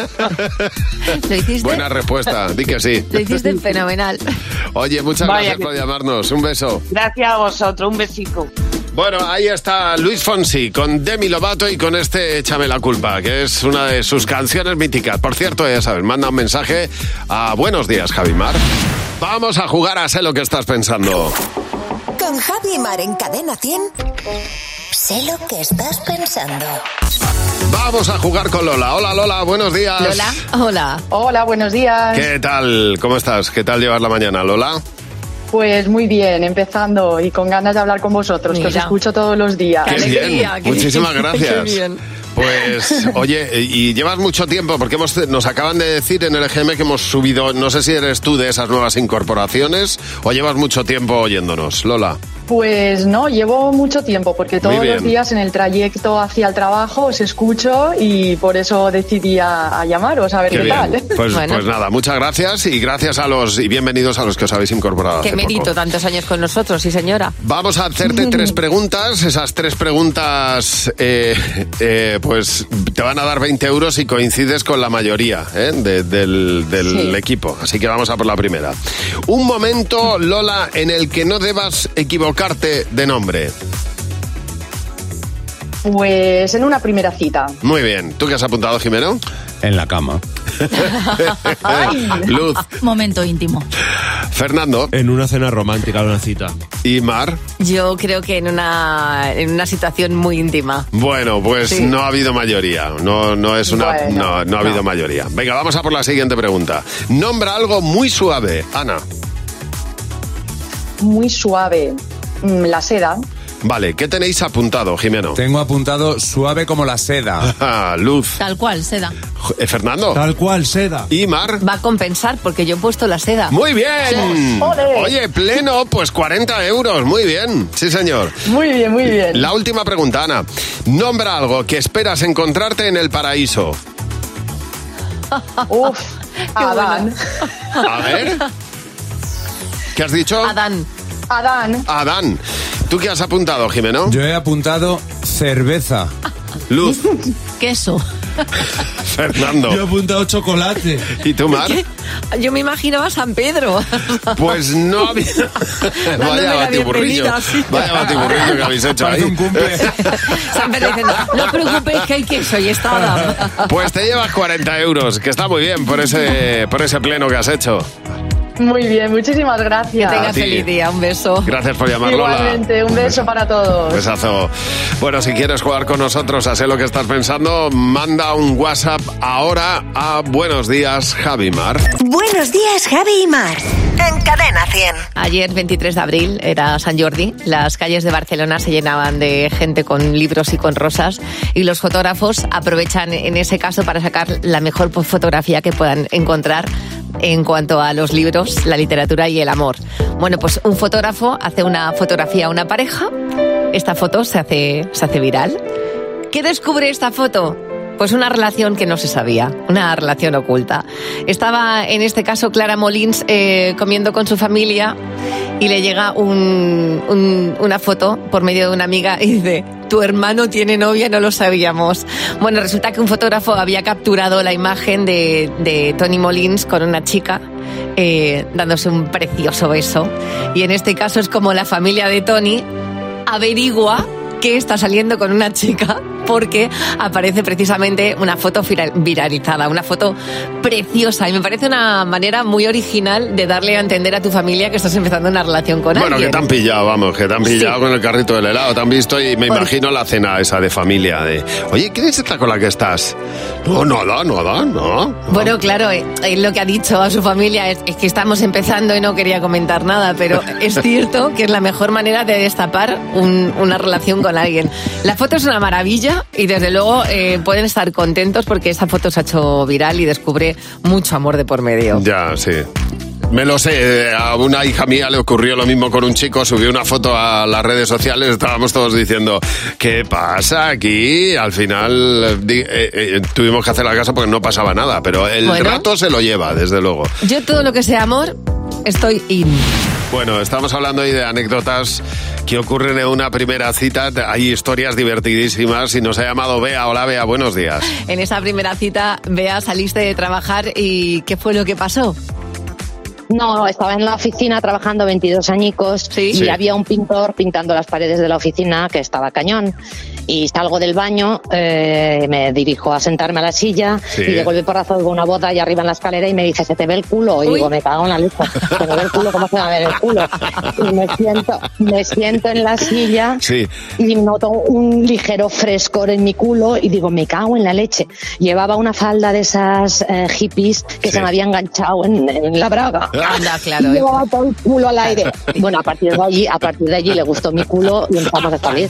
¿Lo hiciste? Buena respuesta, di que sí. Lo hiciste fenomenal. Oye, muchas Vaya gracias que por sí. llamarnos. Un beso. Gracias a vosotros, un besico. Bueno, ahí está Luis Fonsi con Demi Lovato y con este Échame la culpa, que es una de sus canciones míticas. Por cierto, ya sabes, manda un mensaje a Buenos Días, Javimar. Vamos a jugar a Sé lo que estás pensando. Con Javi y Mar en Cadena cien. Sé lo que estás pensando. Vamos a jugar con Lola. Hola, Lola, buenos días. Lola, hola. Hola, buenos días. ¿Qué tal? ¿Cómo estás? ¿Qué tal llevas la mañana, Lola? Pues muy bien, empezando y con ganas de hablar con vosotros, que os Mira. escucho todos los días. Qué bien, muchísimas gracias. Qué bien. Pues, oye, y llevas mucho tiempo, porque hemos, nos acaban de decir en el E G M que hemos subido, no sé si eres tú de esas nuevas incorporaciones o llevas mucho tiempo oyéndonos, Lola. Pues no, llevo mucho tiempo porque todos los días en el trayecto hacia el trabajo os escucho y por eso decidí a, a llamaros a ver qué, qué tal. Pues, bueno. pues nada, muchas gracias y gracias a los y bienvenidos a los que os habéis incorporado. Qué hace mérito, poco. tantos años con nosotros, sí señora. Vamos a hacerte tres preguntas. Esas tres preguntas, eh, eh, pues te van a dar veinte euros si coincides con la mayoría eh, de, del, del sí. equipo. Así que vamos a por la primera. Un momento, Lola, en el que no debas equivocarte de nombre. Pues en una primera cita. Muy bien. ¿Tú qué has apuntado, Jimeno? En la cama. Luz. Momento íntimo. Fernando. En una cena romántica, una cita. ¿Y Mar? Yo creo que en una, en una situación muy íntima. Bueno, pues sí. no ha habido mayoría. No, no es una. Bueno, no, no ha habido no. mayoría. Venga, vamos a por la siguiente pregunta. Nombra algo muy suave, Ana. Muy suave. La seda. Vale, ¿qué tenéis apuntado, Jimeno? Tengo apuntado suave como la seda. Luz. Tal cual, seda. Eh, Fernando. Tal cual, seda. ¿Y Mar? Va a compensar porque yo he puesto la seda. Muy bien. Oye, pleno, pues cuarenta euros. Muy bien. Sí, señor. Muy bien, muy bien. La última pregunta, Ana. Nombra algo que esperas encontrarte en el paraíso. Uf, Adán. A ver. ¿Qué has dicho? Adán. Adán. Adán. ¿Tú qué has apuntado, Jimeno? Yo he apuntado cerveza. Luz. Queso. Fernando. Yo he apuntado chocolate. ¿Y tú, Mar? ¿Qué? Yo me imaginaba San Pedro. Pues no había... Vaya batiburrillo. Sí. Vaya batiburrillo que habéis hecho ahí. Un cumple. San Pedro dice, no, no os preocupéis que hay queso y está Adán. Pues te llevas cuarenta euros, que está muy bien por ese, por ese pleno que has hecho. Muy bien, muchísimas gracias. Que tengas feliz día, un beso. Gracias por llamar, Lola. Igualmente, un beso para todos. Un besazo. Bueno, si quieres jugar con nosotros a Sé lo que estás pensando, manda un WhatsApp ahora a Buenos Días, Javi Mar. Buenos días, Javi y Mar. En Cadena cien. Ayer, veintitrés de abril, era San Jordi. Las calles de Barcelona se llenaban de gente con libros y con rosas. Y los fotógrafos aprovechan en ese caso para sacar la mejor fotografía que puedan encontrar en cuanto a los libros, la literatura y el amor. Bueno, pues un fotógrafo hace una fotografía a una pareja. Esta foto se hace, se hace viral. ¿Qué descubre esta foto? Pues una relación que no se sabía, una relación oculta. Estaba, en este caso, Clara Molins eh, comiendo con su familia y le llega un, un, una foto por medio de una amiga y dice: tu hermano tiene novia, no lo sabíamos. Bueno, resulta que un fotógrafo había capturado la imagen de, de Tony Molins con una chica eh, dándose un precioso beso. Y en este caso es como la familia de Tony averigua que está saliendo con una chica porque aparece precisamente una foto viralizada, una foto preciosa, y me parece una manera muy original de darle a entender a tu familia que estás empezando una relación con bueno, alguien. Bueno, que te han pillado, vamos, que te han pillado sí. con el carrito del helado, te han visto y me Por... imagino la cena esa de familia de, oye, ¿quién es esta con la que estás? No, nada, nada, no, no. Bueno, claro, eh, lo que ha dicho a su familia es, es que estamos empezando y no quería comentar nada, pero es cierto que es la mejor manera de destapar un, una relación con alguien. La foto es una maravilla y desde luego eh, pueden estar contentos porque esta foto se ha hecho viral y descubre mucho amor de por medio. Ya, sí. Me lo sé, a una hija mía le ocurrió lo mismo con un chico, subió una foto a las redes sociales, estábamos todos diciendo, ¿qué pasa aquí? Al final eh, eh, tuvimos que hacer la casa porque no pasaba nada, pero el bueno, rato se lo lleva, desde luego. Yo todo lo que sea amor, estoy in. Bueno, estamos hablando hoy de anécdotas que ocurren en una primera cita. Hay historias divertidísimas y nos ha llamado Bea. Hola, Bea, buenos días. En esa primera cita, Bea, saliste de trabajar y ¿qué fue lo que pasó? No, estaba en la oficina trabajando veintidós añicos ¿Sí? y sí. había un pintor pintando las paredes de la oficina que estaba cañón. Y salgo del baño, eh, me dirijo a sentarme a la silla sí. y de golpe porrazo oigo una voz ahí arriba en la escalera y me dice, ¿se te ve el culo? Y Uy. digo, me cago en la leche, ¿se me ve el culo? ¿Cómo se me va a ver el culo? Y me siento, me siento en la silla sí. y noto un ligero frescor en mi culo y digo, me cago en la leche. Llevaba una falda de esas eh, hippies que sí. se me había enganchado en, en la braga. Anda, claro. Y llevaba todo el culo al aire. Bueno, a partir de allí, a partir de allí le gustó mi culo y empezamos a salir.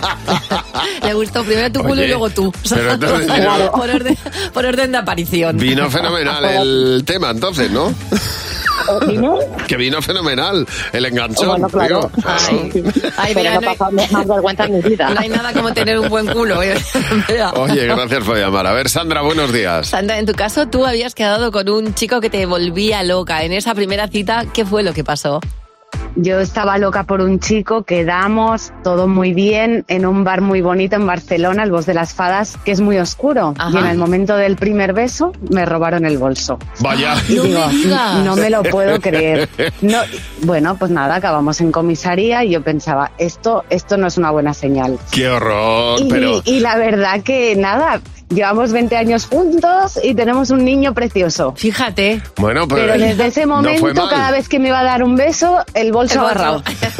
Le gustó primero tu culo Oye, y luego tú. Pero entonces, claro. por, orden, por orden de aparición. Vino fenomenal el tema, entonces, ¿no? ¿Vino? Que vino fenomenal, el enganchón. Bueno, claro. Digo, claro. Ay, ay, Pero mira, no no he hay- pasado más vergüenza en mi vida. No hay nada como tener un buen culo. ¿eh? Vea. Oye, gracias por llamar. A ver, Sandra, buenos días. Sandra, en tu caso, tú habías quedado con un chico que te volvía loca. En esa primera cita, ¿qué fue lo que pasó? Yo estaba loca por un chico, quedamos, todo muy bien, en un bar muy bonito en Barcelona, el Bosc de las Fadas, que es muy oscuro. Ajá. Y en el momento del primer beso, me robaron el bolso. Vaya. Y No digo, me digas. no me lo puedo creer. No, bueno, pues nada, acabamos en comisaría y yo pensaba, esto, esto no es una buena señal. Qué horror, Y, pero... y la verdad que nada, llevamos veinte años juntos y tenemos un niño precioso. Fíjate. Bueno, pero, Pero desde ese no fue momento, mal. cada vez que me iba a dar un beso, el bolso El bolso. agarrado.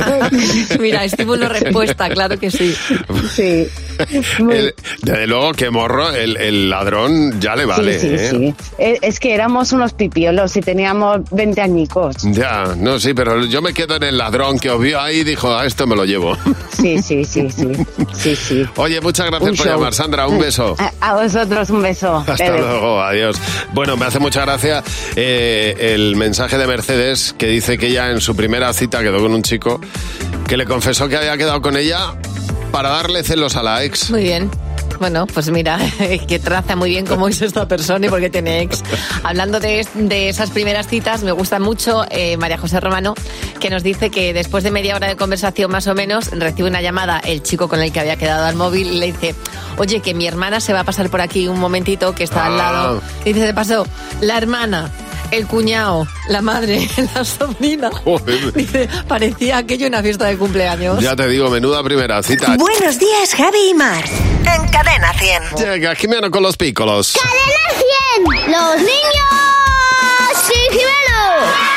Mira, estímulo-respuesta, claro que sí. Sí. Muy- El- desde luego que morro, el, el ladrón ya le vale, sí, sí, ¿eh? sí. Es es que éramos unos pipiolos y teníamos veinte añicos. Ya, no, sí, pero yo me quedo en el ladrón que os vio ahí y dijo, a esto me lo llevo. Sí, sí, sí, sí. Sí, sí. Oye, muchas gracias Un por show. llamar, Sandra, un beso. A, a vosotros un beso. Hasta Bebe. luego, adiós. Bueno, me hace mucha gracia eh, el mensaje de Mercedes que dice que ella en su primera cita quedó con un chico que le confesó que había quedado con ella para darle celos a la ex. Muy bien. Bueno, pues mira, que traza muy bien cómo es esta persona y por qué tiene ex. Hablando de, de esas primeras citas, me gusta mucho eh, María José Romano, que nos dice que después de media hora de conversación más o menos, recibe una llamada el chico con el que había quedado al móvil y le dice, oye, que mi hermana se va a pasar por aquí un momentito, que está al Ah. lado. Y dice, de paso, la hermana, el cuñado, la madre, la sobrina. Joder. Dice, parecía aquello una fiesta de cumpleaños. Ya te digo, menuda primera cita. Buenos días, Javi y Mar. En Cadena cien. Llega Jimeno con los pícolos. ¡Cadena cien! ¡Los niños! ¡Sí, Jimeno!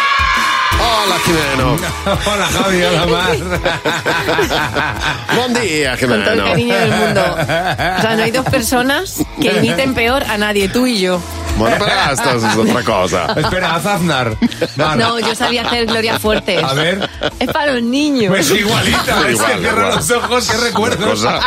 Hola, Jimeno. Hola, Javi, hola, Mar. Buen día, Con todo el Jimeno. cariño del mundo. O sea, no hay dos personas que imiten peor a nadie, tú y yo. Bueno, pero esto es otra cosa. Espera, haz Aznar. Mar. No, yo sabía hacer Gloria Fuertes. A ver. Es para los niños. Pues igualita, es Igual, que cierro igual. los ojos, qué recuerdos. Cosa.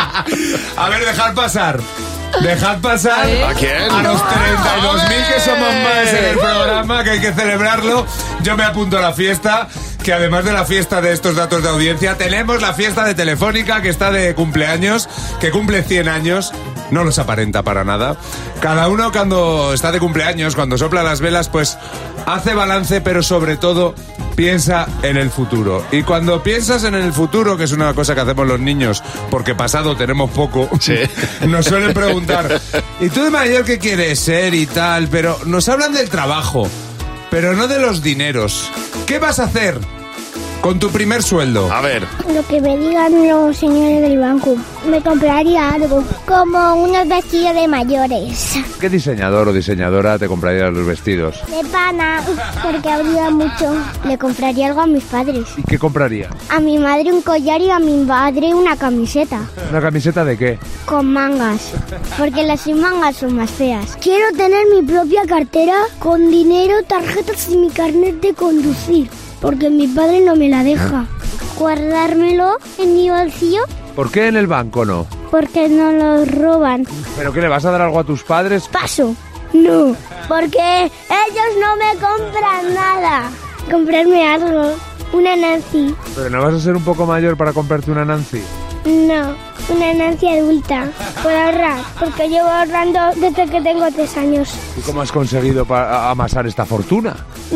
A ver, dejad pasar. Dejad pasar A ver. ¿A quién? a los treinta y dos mil que somos más en el programa, que hay que celebrarlo. Yo me apunto a la fiesta, que además de la fiesta de estos datos de audiencia, tenemos la fiesta de Telefónica, que está de cumpleaños, que cumple cien años. No los aparenta para nada. Cada uno cuando está de cumpleaños, cuando sopla las velas, pues hace balance, pero sobre todo piensa en el futuro. Y cuando piensas en el futuro, que es una cosa que hacemos los niños, porque pasado tenemos poco, Sí. nos suelen preguntar, ¿y tú de mayor qué quieres ser y tal? Pero nos hablan del trabajo, pero no de los dineros. ¿Qué vas a hacer con tu primer sueldo? A ver, Lo que me digan los señores del banco. Me compraría algo, como unos vestidos de mayores. ¿Qué diseñador o diseñadora te compraría los vestidos? De pana, porque habría mucho. Le compraría algo a mis padres. ¿Y qué compraría? A mi madre un collar y a mi padre una camiseta. ¿Una camiseta de qué? Con mangas, porque las sin mangas son más feas. Quiero tener mi propia cartera con dinero, tarjetas y mi carnet de conducir, porque mi padre no me la deja. Guardármelo en mi bolsillo ¿Por qué en el banco no? porque no lo roban. ¿Pero qué, le vas a dar algo a tus padres? Paso. No, porque ellos no me compran nada. Comprarme algo, una Nancy. ¿Pero no vas a ser un poco mayor para comprarte una Nancy? No, una Nancy adulta. Por ahorrar, porque llevo ahorrando desde que tengo tres años. ¿Y cómo has conseguido pa- amasar esta fortuna?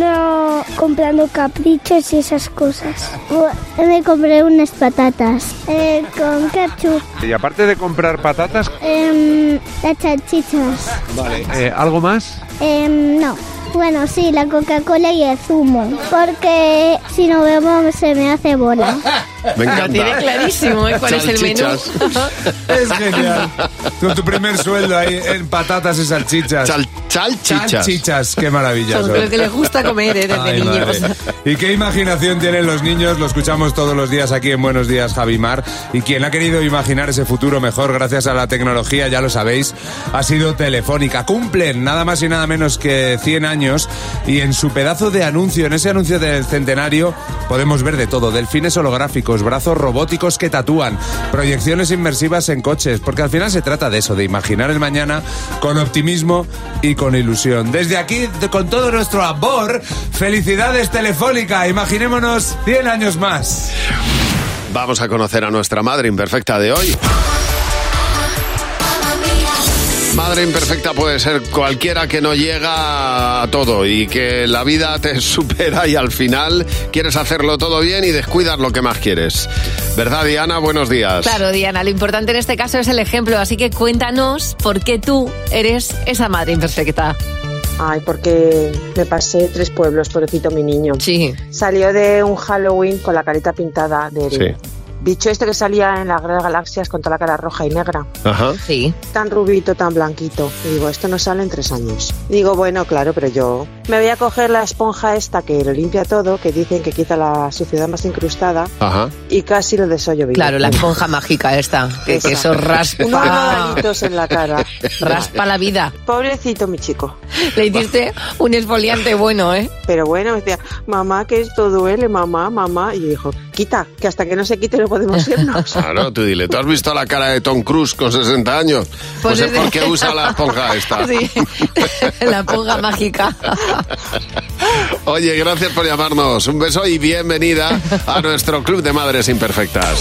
No comprando caprichos y esas cosas. Me compré unas patatas eh, con ketchup, Y aparte de comprar patatas, eh, las salchichas. vale. Eh, ¿algo más? Eh, no. Bueno, sí, la Coca-Cola y el zumo. Porque si no bebo se me hace bola. me Lo encanta. tiene clarísimo, ¿eh? ¿Cuál es el menú? Salchichas. Es genial. Con tu primer sueldo ahí en patatas y salchichas. Chal- Chalchichas. Salchichas, qué maravilla. Son son. lo que les gusta comer, ¿eh? Desde Ay, niños. madre. Y qué imaginación tienen los niños, lo escuchamos todos los días aquí en Buenos Días, Javimar. Y quien ha querido imaginar ese futuro mejor gracias a la tecnología, ya lo sabéis, ha sido Telefónica. Cumplen nada más y nada menos que cien años y en su pedazo de anuncio, en ese anuncio del centenario, podemos ver de todo. Delfines holográficos, brazos robóticos que tatúan, proyecciones inmersivas en coches, porque al final se trata trata de eso, de imaginar el mañana con optimismo y con ilusión. Desde aquí, con todo nuestro amor, felicidades Telefónica, imaginémonos cien años más. Vamos a conocer a nuestra madre imperfecta de hoy. Madre imperfecta puede ser cualquiera que no llega a todo y que la vida te supera y al final quieres hacerlo todo bien y descuidas lo que más quieres. ¿Verdad, Diana? Buenos días. Claro, Diana, lo importante en este caso es el ejemplo, así que cuéntanos por qué tú eres esa madre imperfecta. Ay, porque me pasé tres pueblos, pobrecito mi niño. Sí. Salió de un Halloween con la carita pintada de... Sí. Bicho este que salía en las galaxias con toda la cara roja y negra. Ajá. Sí. Tan rubito, tan blanquito. Y digo, esto no sale en tres años. Y digo, bueno, claro, pero yo me voy a coger la esponja esta que lo limpia todo, que dicen que quita la suciedad más incrustada. Ajá. Y casi lo desollo vivo. Claro, la esponja mágica esta, que, que eso raspa. Unos rodaditos en la cara. Raspa la vida. Pobrecito mi chico. Le hiciste un exfoliante bueno, ¿eh? Pero bueno, me decía, mamá, que esto duele, mamá, mamá. Y yo dijo, quita, que hasta que no se quite no podemos irnos. Claro, tú dile, ¿tú has visto la cara de Tom Cruise con sesenta años? Pues, pues es porque usa la esponja esta. Sí, la esponja mágica. Oye, gracias por llamarnos. Un beso y bienvenida a nuestro Club de Madres Imperfectas.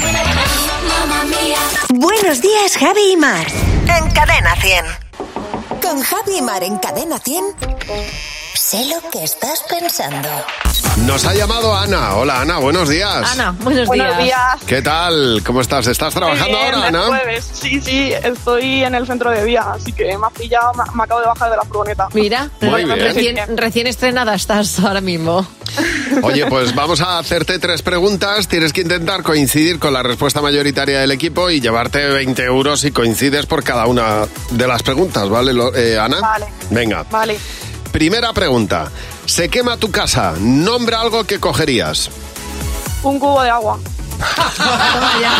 Buenos días, Javi y Mar. En Cadena cien. Con Javi y Mar en Cadena cien. Sé lo que estás pensando. Nos ha llamado Ana. Hola, Ana, buenos días. Ana, buenos, buenos días. días. ¿Qué tal? ¿Cómo estás? ¿Estás trabajando bien, ahora, Ana? Es jueves. Sí, sí, estoy en el centro de día, así que me has pillado, me, me acabo de bajar de la furgoneta. Mira, Muy bien. Recién, recién estrenada estás ahora mismo. Oye, pues vamos a hacerte tres preguntas. Tienes que intentar coincidir con la respuesta mayoritaria del equipo y llevarte veinte euros si coincides por cada una de las preguntas, ¿vale, eh, Ana? Vale. Venga. Vale. Primera pregunta. Se quema tu casa. Nombra algo que cogerías. Un cubo de agua. Toma ya.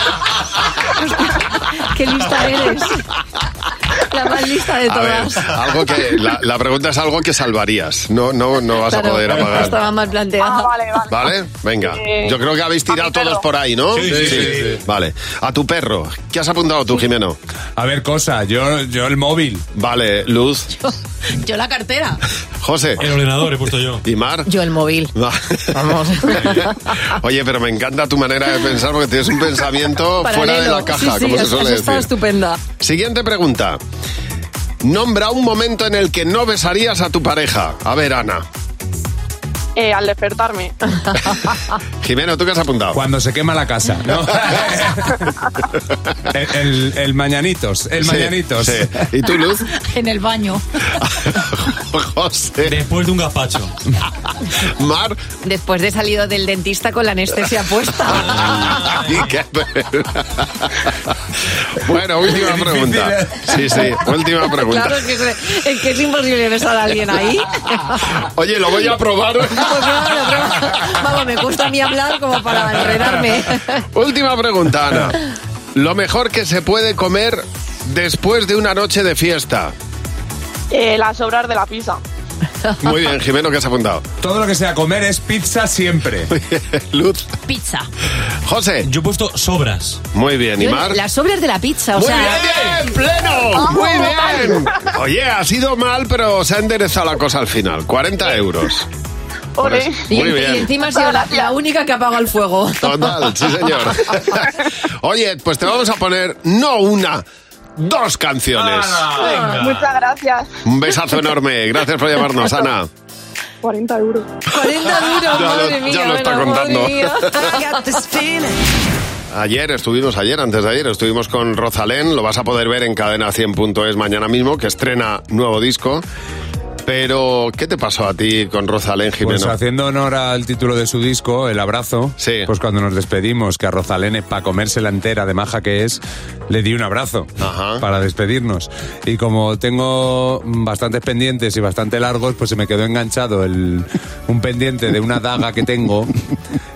Qué lista eres. La más lista de A todas. ver, algo que la, la pregunta es algo que salvarías. No, no, no vas Claro, a poder apagar. Estaba mal planteado. Ah, vale, vale. ¿Vale? Venga. Eh, Yo creo que habéis tirado todos por ahí, ¿no? Sí, sí, sí, sí. Vale. A tu perro. ¿Qué has apuntado tú, Jimeno? A ver, cosa, yo, yo el móvil. Vale, Luz. Yo, yo la cartera. José. El ordenador he puesto yo. ¿Y Mar? Yo el móvil. Vamos. Oye, pero me encanta tu manera de pensar porque tienes un pensamiento Paralelo. fuera de la caja, Sí, sí, como se eso- suele eso decir. está estupenda. Siguiente pregunta. Nombra un momento en el que no besarías a tu pareja. A ver, Ana. Eh, al despertarme. Jimeno, ¿tú qué has apuntado? Cuando se quema la casa, ¿no? el, el, el mañanitos, el Sí, mañanitos. sí. ¿Y tú, Luz? En el baño. José. Después de un gazpacho. Mar. Después de salido del dentista con la anestesia puesta. ¿Y qué? Bueno, última Es pregunta. Sí, sí, última pregunta. Claro, es que es, es que es imposible besar a alguien ahí. Oye, lo voy a probar. Pues pruébalo, pruébalo. Vamos, me gusta a mí hablar como para enredarme. Última pregunta, Ana. Lo mejor que se puede comer después de una noche de fiesta. Eh, las sobras de la pizza. Muy bien, Jimeno, ¿qué has apuntado? Todo lo que sea comer es pizza siempre. Luz. Pizza. José. Yo he puesto sobras. Muy bien, ¿y Yo- Mar? Las sobras de la pizza, o Muy sea. bien, pleno. Muy bien. Oye, ha sido mal, pero se ha enderezado la cosa al final. cuarenta euros. Ole. Y, Muy y bien. encima ha sido la, la única que apaga el fuego. Total, sí señor. Oye, pues te vamos a poner no una, dos canciones. Muchas gracias. Un besazo enorme. Gracias por llamarnos, Ana. cuarenta euros. cuarenta duros, Ya lo- madre mía. ya lo está bueno, madre contando. mía. Ayer estuvimos, ayer, antes de ayer, estuvimos con Rosalén. Lo vas a poder ver en cadena cien punto es mañana mismo, que estrena nuevo disco. Pero, ¿qué te pasó a ti con Rosalén, Jimeno? Pues haciendo honor al título de su disco, El Abrazo, Sí. pues cuando nos despedimos, que a Rosalén, para comérsela entera de maja que es, le di un abrazo Ajá. para despedirnos. Y como tengo bastantes pendientes y bastante largos, pues se me quedó enganchado el, un pendiente de una daga que tengo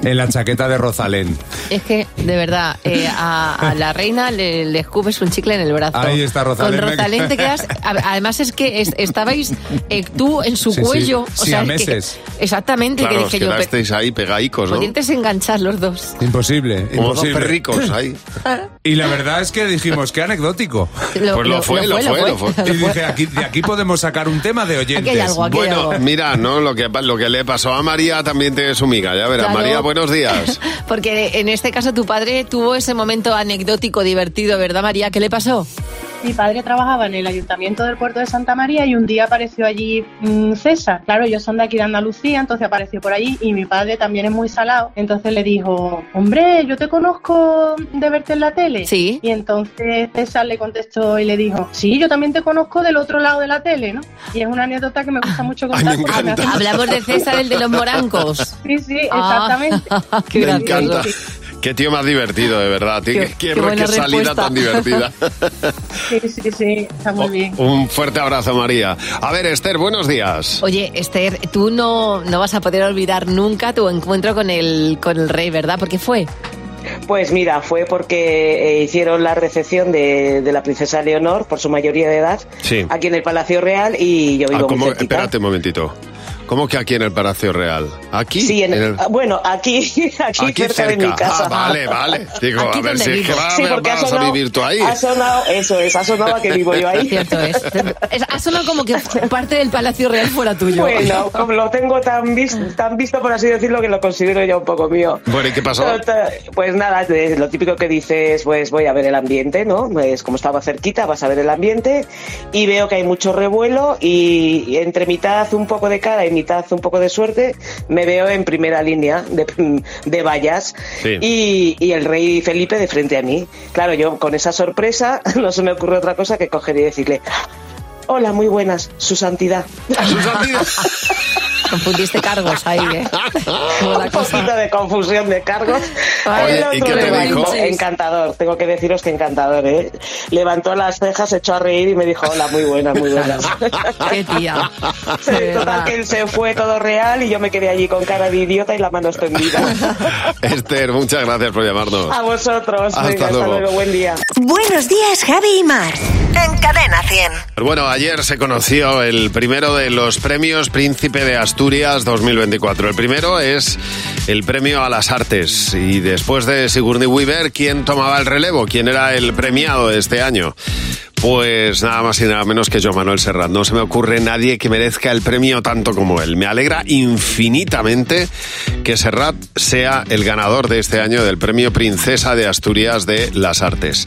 en la chaqueta de Rosalén. Es que, de verdad, eh, a, a la reina le, le escupes un chicle en el brazo. Ahí está Rosalén. Con Rosalén te quedas... Además es que es, estabais eh, tú en su Sí, cuello. sí. O sea, Sí, a que- meses. exactamente, Claro, que os dije yo... quedasteis ahí pegaicos, ¿no? Podíais enganchar los dos. Imposible, Como dos imposible. perricos ahí. Y la verdad es que dijimos, qué anecdótico. Lo- Pues lo lo- fue, lo lo fue, fue, lo fue. lo fue. Y dije, aquí, de aquí podemos sacar un tema de oyentes. Aquí hay algo, aquí hay Bueno, algo. mira, no, lo que, lo que le pasó a María también tiene su miga, ya verás. Claro. María, buenos días. Porque en este caso tu padre tuvo ese momento anecdótico, divertido, ¿verdad, María? ¿Qué le pasó? Mi padre trabajaba en el Ayuntamiento del Puerto de Santa María y un día apareció allí mmm, César. Claro, ellos son de aquí de Andalucía, entonces apareció por allí y mi padre también es muy salado. Entonces le dijo, hombre, yo te conozco de verte en la tele. Sí. Y entonces César le contestó y le dijo, sí, yo también te conozco del otro lado de la tele, ¿no? Y es una anécdota que me gusta mucho contar. me porque me encanta. hace- Hablamos de César, el de los morancos. Sí, sí, Ah, exactamente. qué Me gracioso. encanta. Qué tío más divertido, de verdad. Qué, Qué- qué, qué qué buena salida respuesta. tan divertida. Sí, sí, sí, está muy bien. Un fuerte abrazo, María. A ver, Esther, buenos días. Oye, Esther, tú no, no vas a poder olvidar nunca tu encuentro con el, con el rey, ¿verdad? ¿Por qué fue? Pues mira, fue porque eh, hicieron la recepción de, de la princesa Leonor por su mayoría de edad Sí. aquí en el Palacio Real y yo Ah, vivo ¿cómo? muy cerquita. Espérate un momentito. ¿Cómo que aquí en el Palacio Real? ¿Aquí? Sí, en, En el- ah, bueno, aquí, aquí, Aquí cerca, de mi casa. Ah, vale, vale. Digo, Aquí a ver donde si es vivo. que va- Sí, porque ha vas a sonado- vivir tú ahí. Ha sonado, eso es, ha sonado a que vivo yo ahí. Cierto es. Es- Ha sonado como que parte del Palacio Real fuera tuyo. Bueno, como lo tengo tan visto, tan visto, por así decirlo, que lo considero ya un poco mío. Bueno, ¿y qué pasó? Pues nada, de- lo típico que dices, pues voy a ver el ambiente, ¿no? Pues como estaba cerquita, vas a ver el ambiente y veo que hay mucho revuelo y, y entre mitad un poco de cara y mitad un poco de suerte, me veo en primera línea de, de vallas Sí. y, y el rey Felipe de frente a mí. Claro, yo con esa sorpresa no se me ocurre otra cosa que coger y decirle, hola, muy buenas, su santidad. Su santidad. Confundiste cargos ahí, ¿eh? Un poquito de confusión de cargos. Oye, El otro ¿y qué te levantó- dijo? Encantador, tengo que deciros que encantador, ¿eh? Levantó las cejas, se echó a reír y me dijo, hola, muy buena, muy buena. Qué tía. Sí, total, que él se fue todo real y yo me quedé allí con cara de idiota y la mano extendida. Esther, muchas gracias por llamarnos. A vosotros, Hasta venga, hasta luego. luego, buen día. Buenos días, Javi y Mar. En Cadena cien. Bueno, ayer se conoció el primero de los premios Príncipe de Asturias dos mil veinticuatro. El primero es el premio a las artes. Y después de Sigourney Weaver, ¿quién tomaba el relevo? ¿Quién era el premiado de este año? Pues nada más y nada menos que Joan Manuel Serrat. No se me ocurre nadie que merezca el premio tanto como él. Me alegra infinitamente que Serrat sea el ganador de este año del premio Princesa de Asturias de las Artes.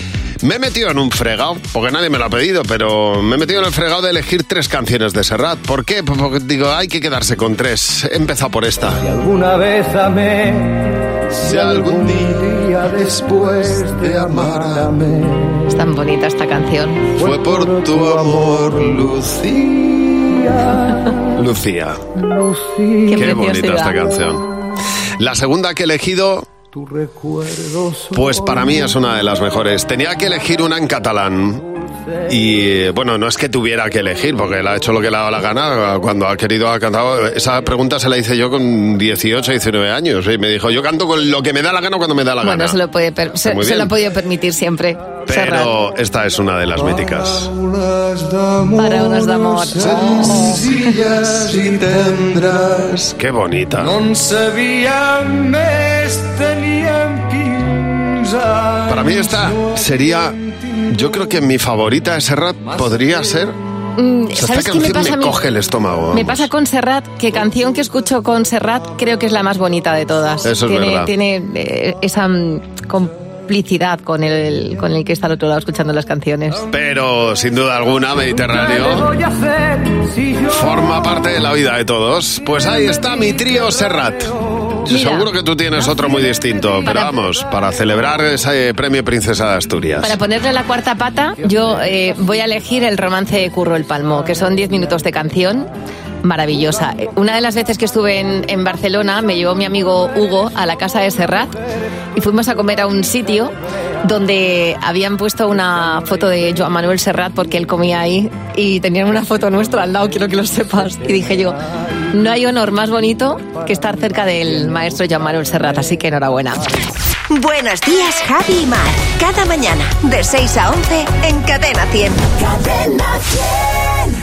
Me he metido en un fregado, porque nadie me lo ha pedido, pero me he metido en el fregado de elegir tres canciones de Serrat. ¿Por qué? Pues porque digo, hay que quedarse con tres. He empezado por esta. Alguna vez amé, si algún día después de amarme. Es tan bonita esta canción. Fue por tu amor, Lucía. Lucía. Qué Qué bonita preciosidad. esta canción. La segunda que he elegido, pues para mí es una de las mejores. Tenía que elegir una en catalán. Y bueno, no es que tuviera que elegir, porque él ha hecho lo que le ha dado la gana. Cuando ha querido, ha cantado. Esa pregunta se la hice yo con dieciocho, diecinueve años. Y me dijo, yo canto con lo que me da la gana cuando me da la Bueno, gana. se lo, puede per- se, Muy se bien. lo ha podido permitir siempre. Serrat. Pero esta es una de las míticas. Paraules d'amor. Sencillas y tendrás. Qué bonita. No sabían més, tenían quinze anys. Para mí esta sería, yo creo que mi favorita de Serrat podría ser. Mm, O sea, ¿Sabes esta qué me canción pasa a me mí? coge el estómago. Me vamos. pasa con Serrat, que canción que escucho con Serrat creo que es la más bonita de todas. Eso es tiene, verdad. Tiene eh, esa mm, complicidad con el, con el que está al otro lado escuchando las canciones. Pero sin duda alguna, ¿Qué Mediterráneo voy a hacer si yo forma parte de la vida de todos. Pues ahí está mi trío Serrat. Mira. Seguro que tú tienes otro muy distinto, pero vamos, para celebrar ese premio Princesa de Asturias. Para ponerle la cuarta pata, yo eh, voy a elegir el romance de Curro el Palmo, que son diez minutos de canción. maravillosa. Una de las veces que estuve en, en Barcelona me llevó mi amigo Hugo a la casa de Serrat y fuimos a comer a un sitio donde habían puesto una foto de Joan Manuel Serrat porque él comía ahí y tenían una foto nuestra al lado, quiero que lo sepas. Y dije yo, no hay honor más bonito que estar cerca del maestro Joan Manuel Serrat, así que enhorabuena. Buenos días, Javi y Mar. Cada mañana de seis a once en Cadena cien. Cadena cien.